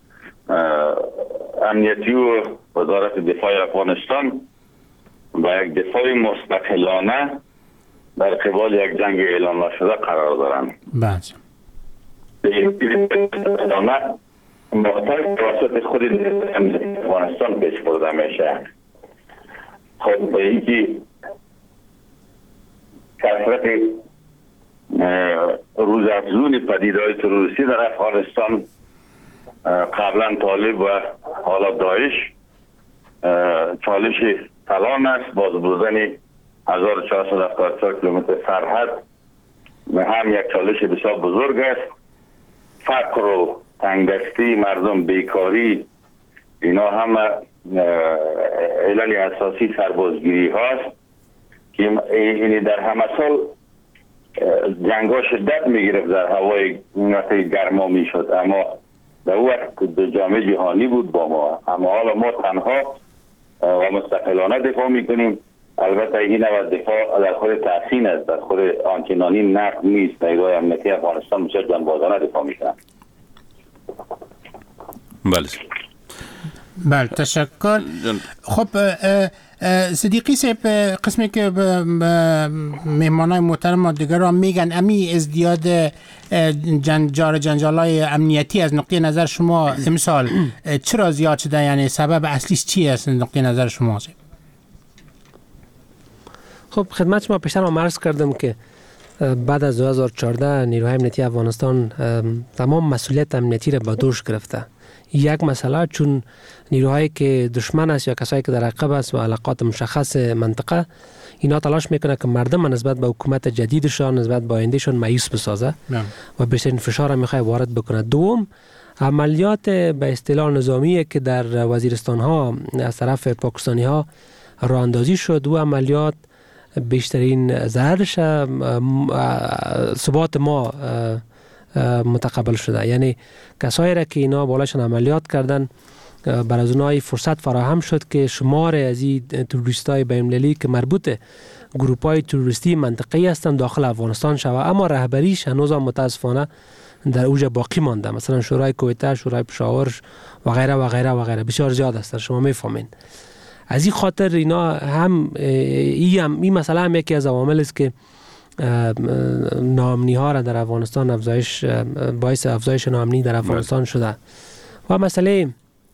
امنیتی و وزارت دفاع افغانستان با یک دفاع مستقلانه در قبال یک جنگ اعلان نشده قرار دارند. بله. محتاج توسط خود افغانستان پیش برده میشه. خب به یکی کثرت روزافزون پدیده‌های تروریستی در افغانستان، قبلا طالب و حالا داعش، چالش کلان است. باز بردن 1474 کیلومتر سرحد هم یک چالش بسیار بزرگ است. فقر و تنگدستی مردم، بیکاری، اینا هم علل اساسی سربازگیری هاست که این در همه سال جنگ ها شدت میگرفت، در هوای گرما میشد. اما در وقت جامعه جهانی بود با ما، اما حالا ما تنها و مستقلانه دفاع میکنیم. البته این نوع دفاع در خود تحسین است، در خود آنچنانی نقد نیست. نیروهای امنیتی افغانستان بسیار جانبازانه دفاع میکنن. بله تشکر. خب صدیقی صاحب، قسمی که مهمانای محترم و دیگران میگن امی ازدیاد جنجالای امنیتی از نقطه نظر شما امسال چرا زیاد شده؟ یعنی سبب اصلیش چی است نقطه نظر شما؟ خب خدمت شما پیشتر هم عرض کردم که بعد از 2014 نیروهای امنیتی افغانستان تمام مسئولیت امنیتی را به دوش گرفته. یک مسئله چون نیروهایی که دشمن است یا کسایی که در عقب است و علاقات مشخص منطقه، اینا تلاش میکنه که مردم نسبت به حکومت جدیدشان، نسبت به آیندهشان مایوس بسازه و بیشترین فشار هم میخواد وارد بکنه. دوم، عملیات به اصطلاح نظامی که در وزیرستان ها از طرف پاکستانی ها راه اندازی شد، و عملیات بیشترین ضررش ثبات ما متقبل شده. یعنی کسایی را که اینا بالاشان عملیات کردن، بر از اونای فرصت فراهم شد که شمار از این تروریستای بین‌المللی که مربوط گروپای تروریستی منطقه‌ای هستند داخل افغانستان شود، اما رهبریش هنوز متاسفانه در اوج باقی مانده. مثلا شورای کویته، شورای پشاور و غیره و غیره و غیره بسیار زیاد هستند. شما میفهمین. از این خاطر اینا هم این مسئله هم یکی از عوامل است که ناامنی ها را در افغانستان باعث افزایش ناامنی در افغانستان شده. و مسئله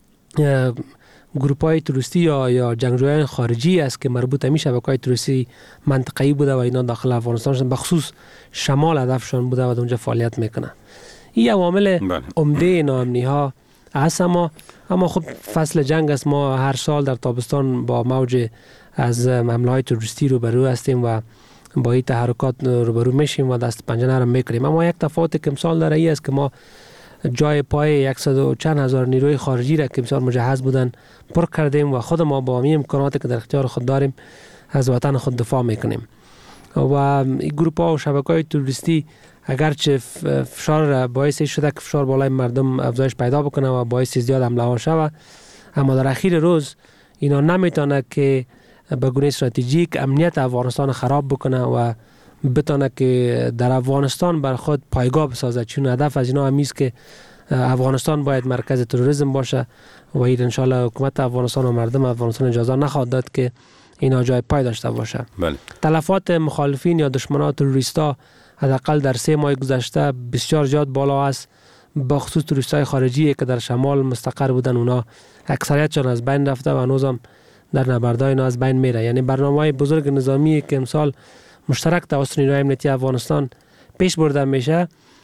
گروپ های تروریستی یا جنگجویان خارجی است که مربوط به شبکه‌های تروریستی منطقه‌ای بوده و اینا داخل افغانستان شدن، بخصوص شمال هدفشان بوده و اونجا فعالیت میکنه. این عوامل عمده ناامنی ها است. اما خب فصل جنگ است. ما هر سال در تابستان با موج از حمله های تروریستی روبرو هستیم و با این تحرکات روبرو میشیم و دست پنجه نرم میکنیم. اما یک تفاوت که امسال داره ای است که ما جای پای 100 و چند هزار نیروی خارجی را که امسال مجهز بودن پر کردیم و خود ما با همین امکاناتی که در اختیار خود داریم از وطن خود دفاع میکنیم. و این گروپ ها و شبکه‌های تروریستی اگرچه فشار باعث شده که فشار بالای مردم افزایش پیدا بکنه و باعث زیاد حمله ها شود، اما در اخیر روز اینا نمیتونه که به گونه استراتژیک امنیت افغانستان خراب بکنه و بتونه که در افغانستان بر خود پایگاه بسازه. چون هدف از اینا همیست که افغانستان باید مرکز تروریسم باشه و این انشالله حکومت افغانستان و مردم افغانستان اجازه نخواهد داد که اینا جای پای داشته باشه. تلفات مخالفین یا دشمنان تروریستا حداقل در 3 ماه گذشته بسیار زیاد بالا است. بخصوص تروریستای خارجی که در شمال مستقر بودن، اونا اکثریتشان از بین رفته و هنوزم در نبردهای اینا از بین میره. یعنی برنامه‌های بزرگ نظامی که امسال مشترک توسط نیروهای امنیتی افغانستان پیش برده میشه،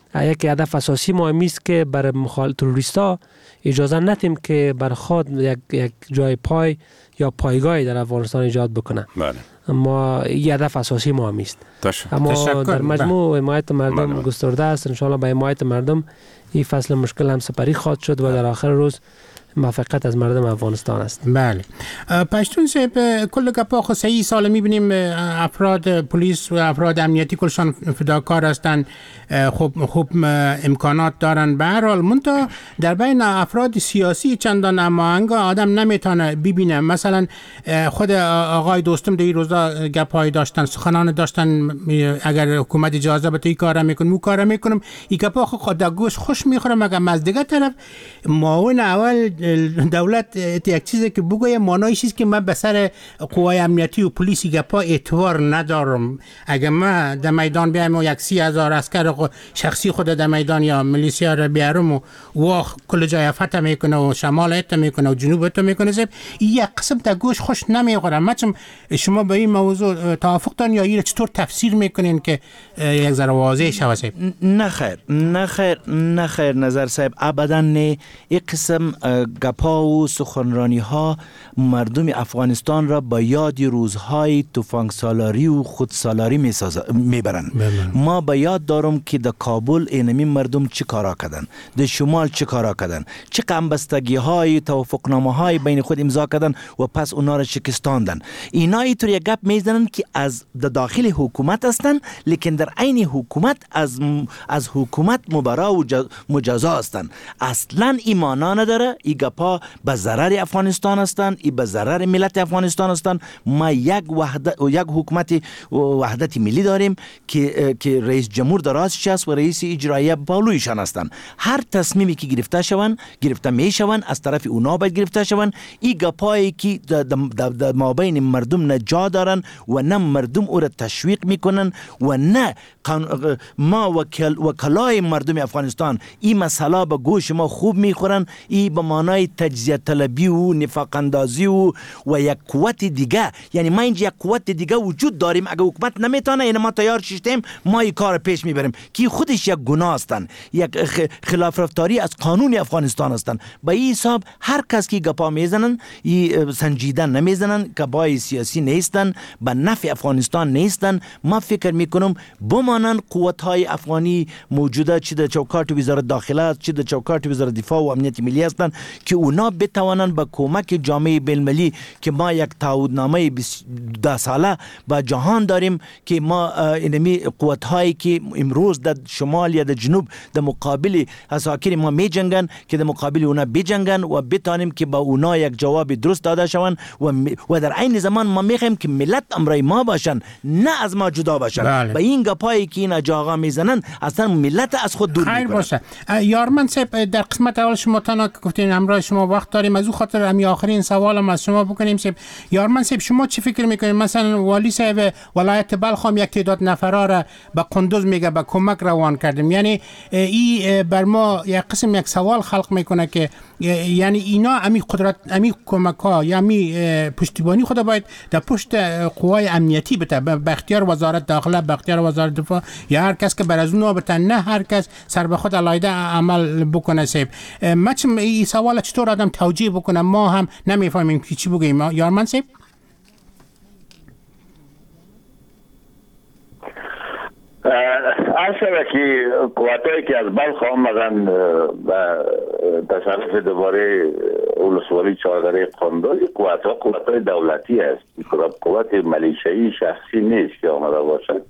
یک هدف اساسی ما است که بر تروریستا اجازه ندیم که بر خود یک جای پای یا پایگاهی در افغانستان ایجاد بکنه. بله. ما این هدف اساسی ما است. اما در مجموع حمایت مردم گسترده است. ان شاء الله با حمایت مردم این فصل مشکل هم سپری خواهد شد و در آخر روز موافقت از مردم افغانستان است. بله. پشتون صاحب کل گپا خو 3 سال می‌بینیم افراد پلیس و افراد امنیتی کلشان فداکار هستند، خوب امکانات دارن. به هر حال منتها در بین افراد سیاسی چندان هماهنگ آدم نمیتونه ببینه. مثلا خود آقای دوستم در این روزا گپای داشتن، سخنان داشتن، اگر حکومت اجازه بده این کارا میکنم، اون کارا میکنم. این گپا خود گوش خوش میخوره، مگر از دیگه طرف معاون اول دولت یک چیزی که بگویه معنایش است که من به سر قوای امنیتی و پلیسی گپا اعتبار ندارم. اگر من در میدان بیایم و 30,000 عسکر شخصی خود در میدان یا میلیشیا را بیارم و کل جای فتح میکنه و شمال ات میکنه و جنوب ات میکنه، این یک قسم تا گوش خوش نمیخوره. مثلا شما به این موضوع توافق دارین یا این چطور تفسیر میکنین که یک ذره واضح شود؟ نه خیر نظر صاحب، ابدا نه. این قسم گپا و سخنرانی ها مردم افغانستان را با یاد روزهای تفنگ سالاری و خودسالاری میبرن. ما با یاد دارم که در کابل اینمی مردم چی کارا کردن، در شمال چی کارا کردن، چه قمبستگی های توافقنامه های بین خود امضا کردن و پس اونا را شکستاندن. اینا اینطور یک گپ میزنن که از داخل حکومت هستن، لیکن در عین حکومت از حکومت مبرا و مجازا هستن. اصلا ایمانا نداره. ای گپا به ضرر افغانستان هستن، ای به ضرر ملت افغانستان هستن. ما یک حکومت وحدت ملی داریم که رئیس جمهور درازش است و رئیس اجرایی بالویشان هستن. هر تصمیمی که گرفته میشون از طرف اونا باید گرفته شون. ای گپایی که در مابین مردم نه جا دارن و نه مردم او را تشویق میکنن و نه ما وکلای مردم افغانستان این مسئله به گوش ما خوب میخورن. ای به معنای تجزیه طلبی و نفاق اندازی و یک قوت دیگه، یعنی ما اینجا یک قوت دیگه وجود داریم. اگه حکومت نمیتونه این ما تیار شیشتیم ما این کار پیش میبریم که خودش یک گناه هستن، یک خلاف رفتاری از قانون افغانستان هستن. با این حساب هر کس که گپا میزنن سنجیدن نمیزنن، گپای سیاسی نیستن، به نفع افغانستان نیستن. ما فکر میکنم بمانن قوت های افغانی موجوده، چه در چوکات وزارت داخله است، چه در چوکات وزارت دفاع و امنیت ملی هستند، که اونا بتوانند با کمک جامعه بین‌المللی که ما یک تعهدنامه 10 ساله با جهان داریم که ما اینمی قوت هایی که امروز در شمال یا در جنوب در مقابل اساکر ما می جنگن که در مقابل اونا بجنگن و بتانیم که با اونا یک جواب درست داده شوند و در عین زمان ما میخوایم که ملت امرای ما باشن، نه از ما جدا باشن. با این گپایی که این اجاقا میزنن اصلا ملت از خود دور میکنن. باشه. یارمن صاحب در قسمت اول شما تنها گفتین همراه شما وقت داریم، از او خاطر همین آخرین سوالم از شما بکنیم صاحب. یارمن صاحب شما چی فکر میکنید؟ مثلا والی صاحب ولایت بلخ هم یک تعداد نفرا را به قندوز میگه به کمک روان کردیم. یعنی این بر ما یک قسم یک سوال خلق میکنه که یعنی اینا امی قدرت امی کمک ها یا امی پشتیبانی خود باید در پشت قوای امنیتی بده، به اختیار وزارت داخله، به اختیار وزارت دفاع یا هر کس که بر از اونها بتن، نه هر کس سر به خود علایده عمل بکنه. صاحب مچم این سوال چطور آدم توجیه بکنه؟ ما هم نمیفهمیم که چی بگیم. یارمن صاحب اصلا که قواتایی که از بلخ آمدن و تصرف دوباره ولسوالی چهاردره قندوز، قواتای دولتی است، قوات ملیشه‌ای شخصی نیست که آمده باشد.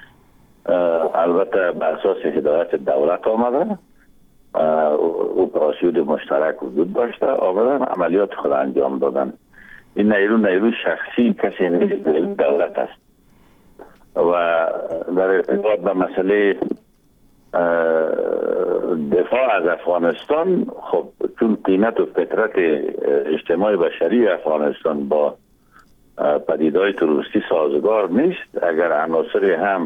البته به اساس هدایت دولت آمدن، اپراسیون مشترک وجود داشته، آمدن عملیات خود انجام دادن. این نیرو شخصی کسی نیست، دولت است. و در ارتباط به مسئله دفاع از افغانستان، خب چون قیمت و فطرت اجتماع بشری افغانستان با پدیدهای تروریستی سازگار نیست، اگر عناصری هم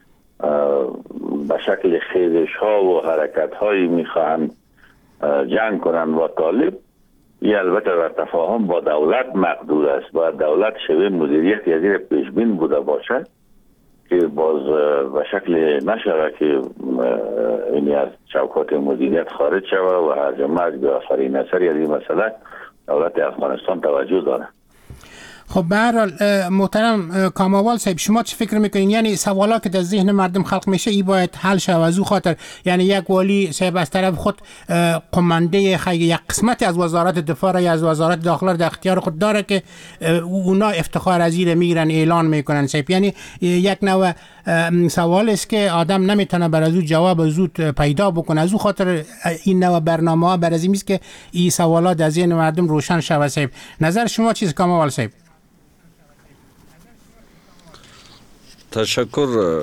به شکل خیزش ها و حرکت هایی میخواهند جنگ کنند با طالب، این البته در تفاهم با دولت مقدور است. باید دولت شوه مدیریت یزیر پیشبین بوده باشد که باز به شکل نشود که این از چوکات مدیریت خارج شود و از مرگ و آخرین اثری از این مسئله دولت افغانستان توجه داره. خب به هر حال محترم کاموال صاحب، شما چه فکر میکنین؟ یعنی سوالات که در ذهن مردم خلق میشه ای باید حل شود از او خاطر، یعنی یک والی صاحب از طرف خود قمانده یک قسمتی از وزارت دفاع یا از وزارت داخله در اختیار خود داره که اونا افتخار از این میگیرن، اعلان میکنن صاحب. یعنی یک نوع سوال است که آدم نمیتونه بر از او جواب زود پیدا بکنه. از او خاطر این نوع برنامه ها بر از این است که این سوالات در ذهن مردم روشن شود صاحب. نظر شما چیست کاموال صاحب؟ تشکر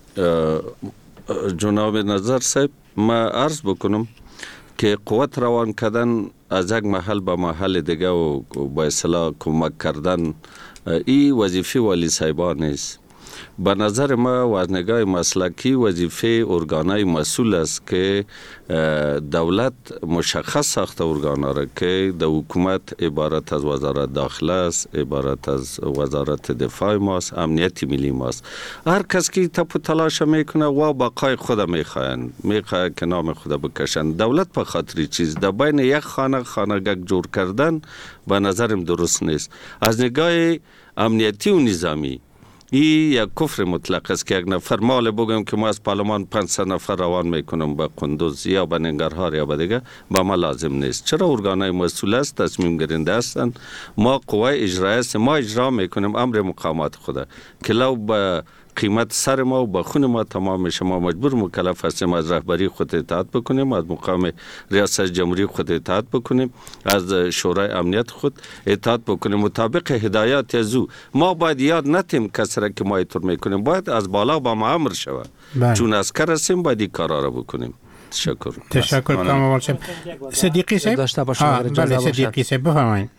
جناب نظر صاحب. ما عرض بکنم که قوت روان کردن از یک محل به محل دیگه و با اصطلاح کمک کردن این وظیفه والی صاحبان نیست. به نظر ما و از نگاه مسلکی وظیفه ارگانای مسئول است که دولت مشخص ساخته ارگانا را که در حکومت عبارت از وزارت داخله است، عبارت از وزارت دفاع ماست، امنیت ملی ماست. هر کس که تپ و تلاش میکنه و بقای خود میخواهند که نام خود بکشند. دولت به خاطر چیز در بین یک خانگک جور کردن به نظرم درست نیست. از نگاه امنیتی و نظامی این یک کفر مطلق است که یک نفر مال بگم که ما از پارلمان 500 نفر روان میکنم به قندوز یا به ننگرهار یا به دیگه، با ما لازم نیست. چرا ارگانای مسئول است، تصمیم گیرنده هستند، ما قوای اجرایی است، ما اجرا میکنیم امر مقامات خود که لو به قیمت سر ما و با خون ما تمام میشه. ما مجبور مکلف هستیم از رهبری خود اطاعت بکنیم، از مقام ریاست جمهوری خود اطاعت بکنیم، از شورای امنیت خود اطاعت بکنیم مطابق هدایات از او. ما باید یاد نتیم کسی را که ما اینطور میکنیم، باید از بالا با ما امر شود. چون عسکر هستیم باید این کارا را بکنیم. تشکر کاموال صاحب. صدیقی صاحب داشته باشم. بله صدیقی صاحب بفرمایید.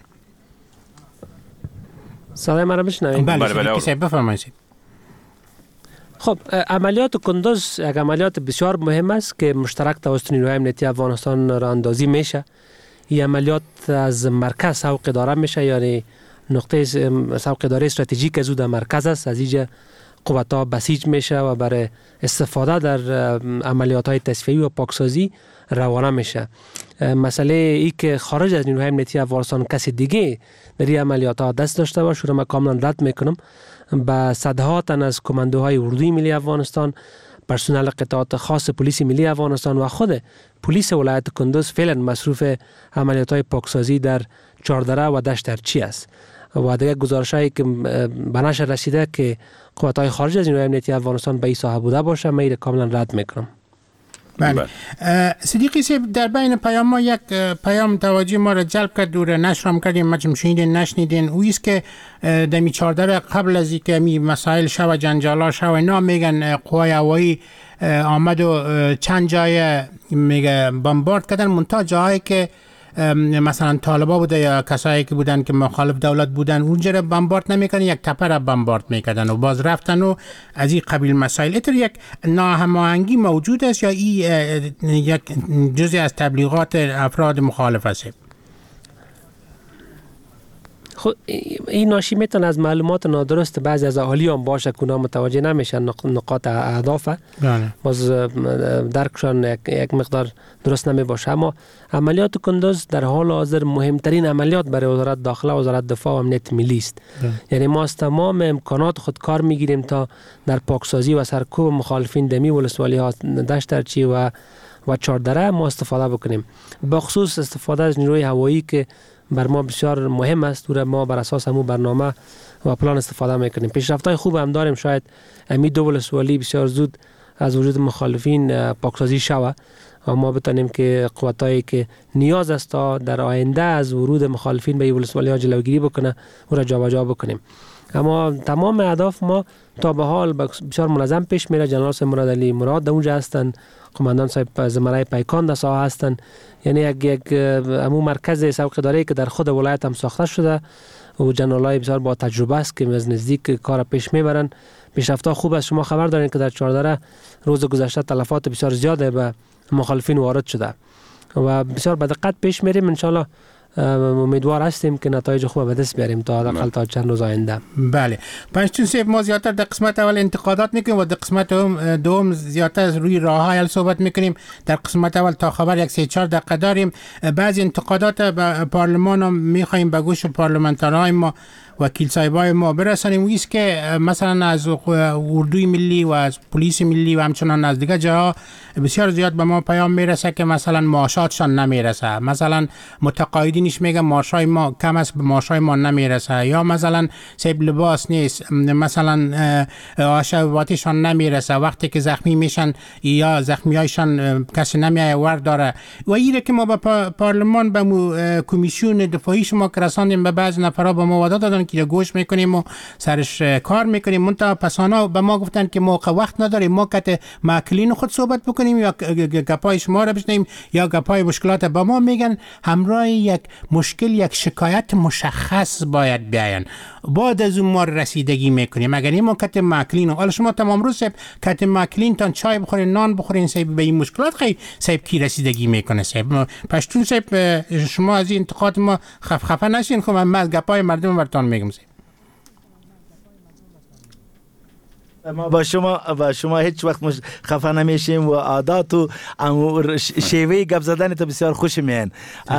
صدای من را میشنوید؟ بله صدیقی صاحب بفرمایید. خب عملیات کندوز یک عملیات بسیار مهم است که مشترک توسط نیروهای امنیتی افغانستان راه اندازی میشه. این عملیات از مرکز سوق اداره میشه، یعنی نقطه سوق اداره استراتژیک از او در مرکز است. از اینجا قوت‌ها بسیج میشه و برای استفاده در عملیات‌های تصفیه‌ای و پاکسازی روانه میشه. مسئله ای که خارج از نیروهای امنیتی افغانستان کسی دیگه در این عملیات‌ها دست داشته باشه رو من کاملا رد میکنم. با صدها تن از کماندوهای اردوی ملی افغانستان، پرسنل قطعات خاص پلیس ملی افغانستان و خود پلیس ولایت کندوز فعلا مصروف عملیات‌های پاکسازی در چاردره و دشت ارچی است. و دیگه گزارشایی که به نشر رسیده که قوت‌های خارج از نیروهای امنیتی افغانستان به این ساحه بوده باشه، من این کاملا رد میکنم. بله. صدیقی صاحب، در بین پیام ما یک پیام توجه ما را جلب کرد، دور نشرم کردیم، مجموع شنیدین نشنیدین. او است که دمی 14 قبل از اینکه می مسائل شو جنجالا شو اینا میگن قوای هوایی آمد و چند جای میگه بمبارد کردن، منتها جایی که مثلا طالبا بوده یا کسایی که بودن که مخالف دولت بودن اونجا را بمبارد نمیکنن، یک تپه را بمبارد میکردن و باز رفتن و از این قبیل مسائل. اتر یک ناهماهنگی موجود است یا این یک جزئی از تبلیغات افراد مخالف است؟ خب این ناشی میتونه از معلومات نادرست بعضی از اهالی هم باشه که اونا متوجه نمیشن نقاط اهداف، باز درکشان یک مقدار درست نمی باشه. اما عملیات کندوز در حال حاضر مهمترین عملیات برای وزارت داخله، وزارت دفاع و امنیت ملی است. یعنی ما از تمام امکانات خود کار میگیریم تا در پاکسازی و سرکوب مخالفین دمی ولسوالی ها دشت ارچی و چاردره ما استفاده بکنیم. بخصوص استفاده از نیروی هوایی که بر ما بسیار مهم است و ما بر اساس همون برنامه و پلان استفاده میکنیم. پیشرفت‌های خوب هم داریم، شاید امید ولسوالی بسیار زود از وجود مخالفین پاکسازی شود و ما بتانیم که قوتایی که نیاز است تا در آینده از ورود مخالفین به ولسوالی ها جلوگیری بکنه و را جابجا بکنیم. اما تمام اهداف ما تا به حال بسیار منظم پیش میره. جنرال صاحب مراد علی مراد در اونجا هستند، قماندان صاحب زمرای پیکان در ساحه هستند. یعنی یک همون مرکز سوق اداره که در خود ولایت هم ساخته شده و جنرالای بسیار با تجربه است که از نزدیک کار پیش میبرن. پیشرفت‌ها خوب است. شما خبر دارین که در چاردره روز گذشته تلفات بسیار زیاده به مخالفین وارد شده و بسیار به دقت پیش میریم. ان شاء الله امیدوار هستیم که نتایج خوب به دست بیاریم تا حداقل تا چند روز آینده. بله پنجتون صاحب، ما زیادتر در قسمت اول انتقادات میکنیم و در قسمت دوم زیادتر روی راه‌های حل صحبت میکنیم. در قسمت اول تا خبر یک 3-4 دقیقه داریم. بعضی انتقادات به پارلمان هم میخوایم به گوش پارلمانترهای ما، وکیل صاحبای ما برسانیم. ایست که مثلا از اردوی ملی و از پلیس ملی و همچنان از دیگه جاها بسیار زیاد به ما پیام میرسه که مثلا معاشاتشان نمیرسه، مثلا متقاعدینش میگه معاشای ما کم است، به معاشای ما نمیرسه، یا مثلا سیب لباس نیست، مثلا آشواتشان نمیرسه، وقتی که زخمی میشن یا زخمیایشان کسی نمیایه ور داره. و ایره که ما به پارلمان به کمیسیون دفاعی شما که رساندیم، به بعض نفرها به ما وعده دادن که گوش میکنیم و سرش کار میکنیم. منتها پسانا به ما گفتن که موقع وقت نداریم، ما که معقلین خود صحبت بکنیم یا گپای شما رو بشنیم یا گپای مشکلات. به ما میگن همراه یک مشکل یک شکایت مشخص باید بیاین، بعد از اون ما رسیدگی میکنیم. اگر این ما که معقلین، حالا شما تمام روز که معقلین تان چای بخورین، نان بخورین، سیب به این مشکلات خیلی سیب کی رسیدگی میکنه. سیب پشتون سیب شما از این انتقاد ما خفه نشین. خب من از گپای مردم برتان میگم. ما با شما هیچ وقت خفه نمیشیم و عادات و شیوه گپ زدن تو بسیار خوش میان.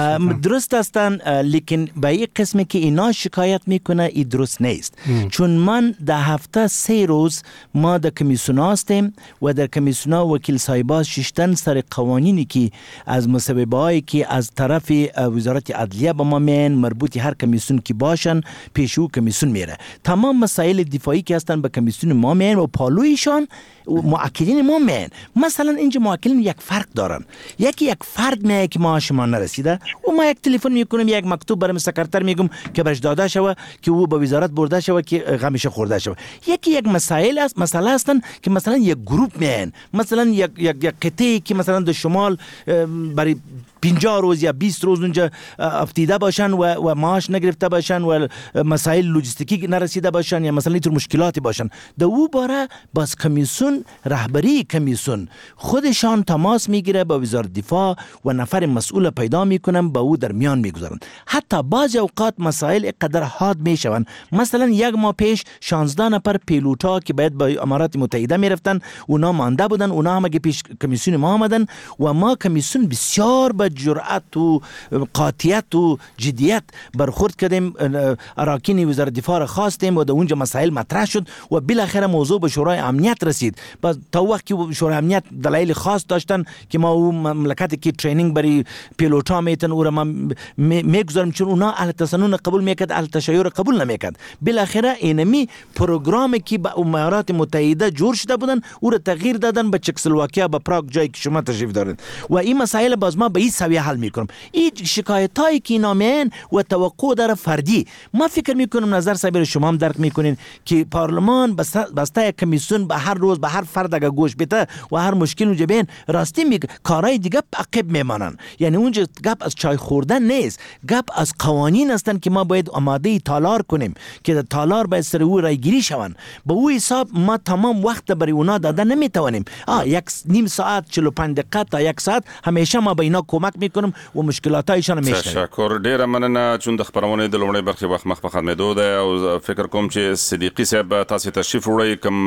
درست هستن، لیکن به این قسمی که اینا شکایت میکنه ای درست نیست. چون من در هفته 3 روز ما در کمیسیون هستیم و در کمیسیون وکیل صاحبا ششتن سر قوانینی که از مسببه هایی که از طرف وزارت عدلیه به ما میان مربوطی هر کمیسیون که باشن پیشو کمیسیون میره. تمام مسائل دفاعی که هستن به کمیسیون ما میان و پالویشان معاکلین ما میان. مثلا اینجا معاکلین یک فرق دارن. یک فرد میگه که معاش ما نرسیده و ما یک تلفن میکنیم، یک مکتوب برای سکرتر میگم که برش داده شوه که او به وزارت برده شوه که غمش خورده شوه. یک مسائل است، مسئله هستن که مثلا یک گروپ میان، مثلا یک قطعه که مثلا در شمال برای 50 روز یا 20 روز اونجا افتیده باشن و معاش نگرفته باشن و مسائل لوجستیکی نرسیده باشن یا مثلا اینطور مشکلاتی باشن، در او باره باز کمیسیون، رهبری کمیسیون خودشان تماس میگیره با وزارت دفاع و نفر مسئول پیدا میکنن، با او در میان میگذارن. حتی بعضی اوقات مسائل قدر حاد میشون. مثلا یک ماه پیش 16 نفر پیلوتا که باید با امارات متحده میرفتن اونا مانده بودن، اونا هم اگه پیش کمیسیون ما آمدن و ما کمیسیون بسیار با جرأت و قاطعیت و جدیت برخورد کردیم. اراکین وزارت دفاع را خواستیم و در اونجا مسائل مطرح شد و بالاخره موضوع به شورای امنیت رسید. باز تا وقتی که شورای امنیت دلایل خاص داشتن که ما اون مملکتی که ترینینگ برای پیلوتا میتن او را ما میگذاریم، چون اونا اهل تسنن قبول میکرد، اهل تشیع قبول نمیکرد. بالاخره اینمی پروگرامی که با امارات متحده جور شده بودن او را تغییر دادن به چکسلواکیا، به پراگ، جایی که شما تشریف دارید. و این مسائل باز ما به این سویه حل میکنم. این شکایتایی که اینا میان و توقع داره فردی، ما فکر میکنم نظر صاحب شما هم درک میکنین که پارلمان بسته کمیسیون به هر روز به هر فرد اگه گوش بده و هر مشکل اونجا بین راستی میگه کارهای دیگه عقب میمانن. یعنی اونجا گپ از چای خوردن نیست، گپ از قوانین هستن که ما باید آماده تالار کنیم که تالار باید سر او رای گیری شون. با او حساب ما تمام وقت برای اونا داده نمیتوانیم. یک نیم ساعت 45 دقیقه تا 1 ساعت همیشه ما به اینا کمک میکنم و مشکلاتایشان میشنویم. تشکر ډیره مننه. چون د خبرونه د لومړی برخې وخت مخ په خدمتو ده او فکر کوم چې صدیقی صاحب تاسو تشریف وړئ کوم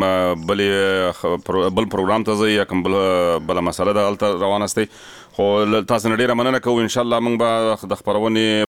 بل پروګرام ته ځئ یا کوم بل مسله د روان استي خو تاسو نه ډیره مننه کوو. ان شاء الله موږ به د خبرونه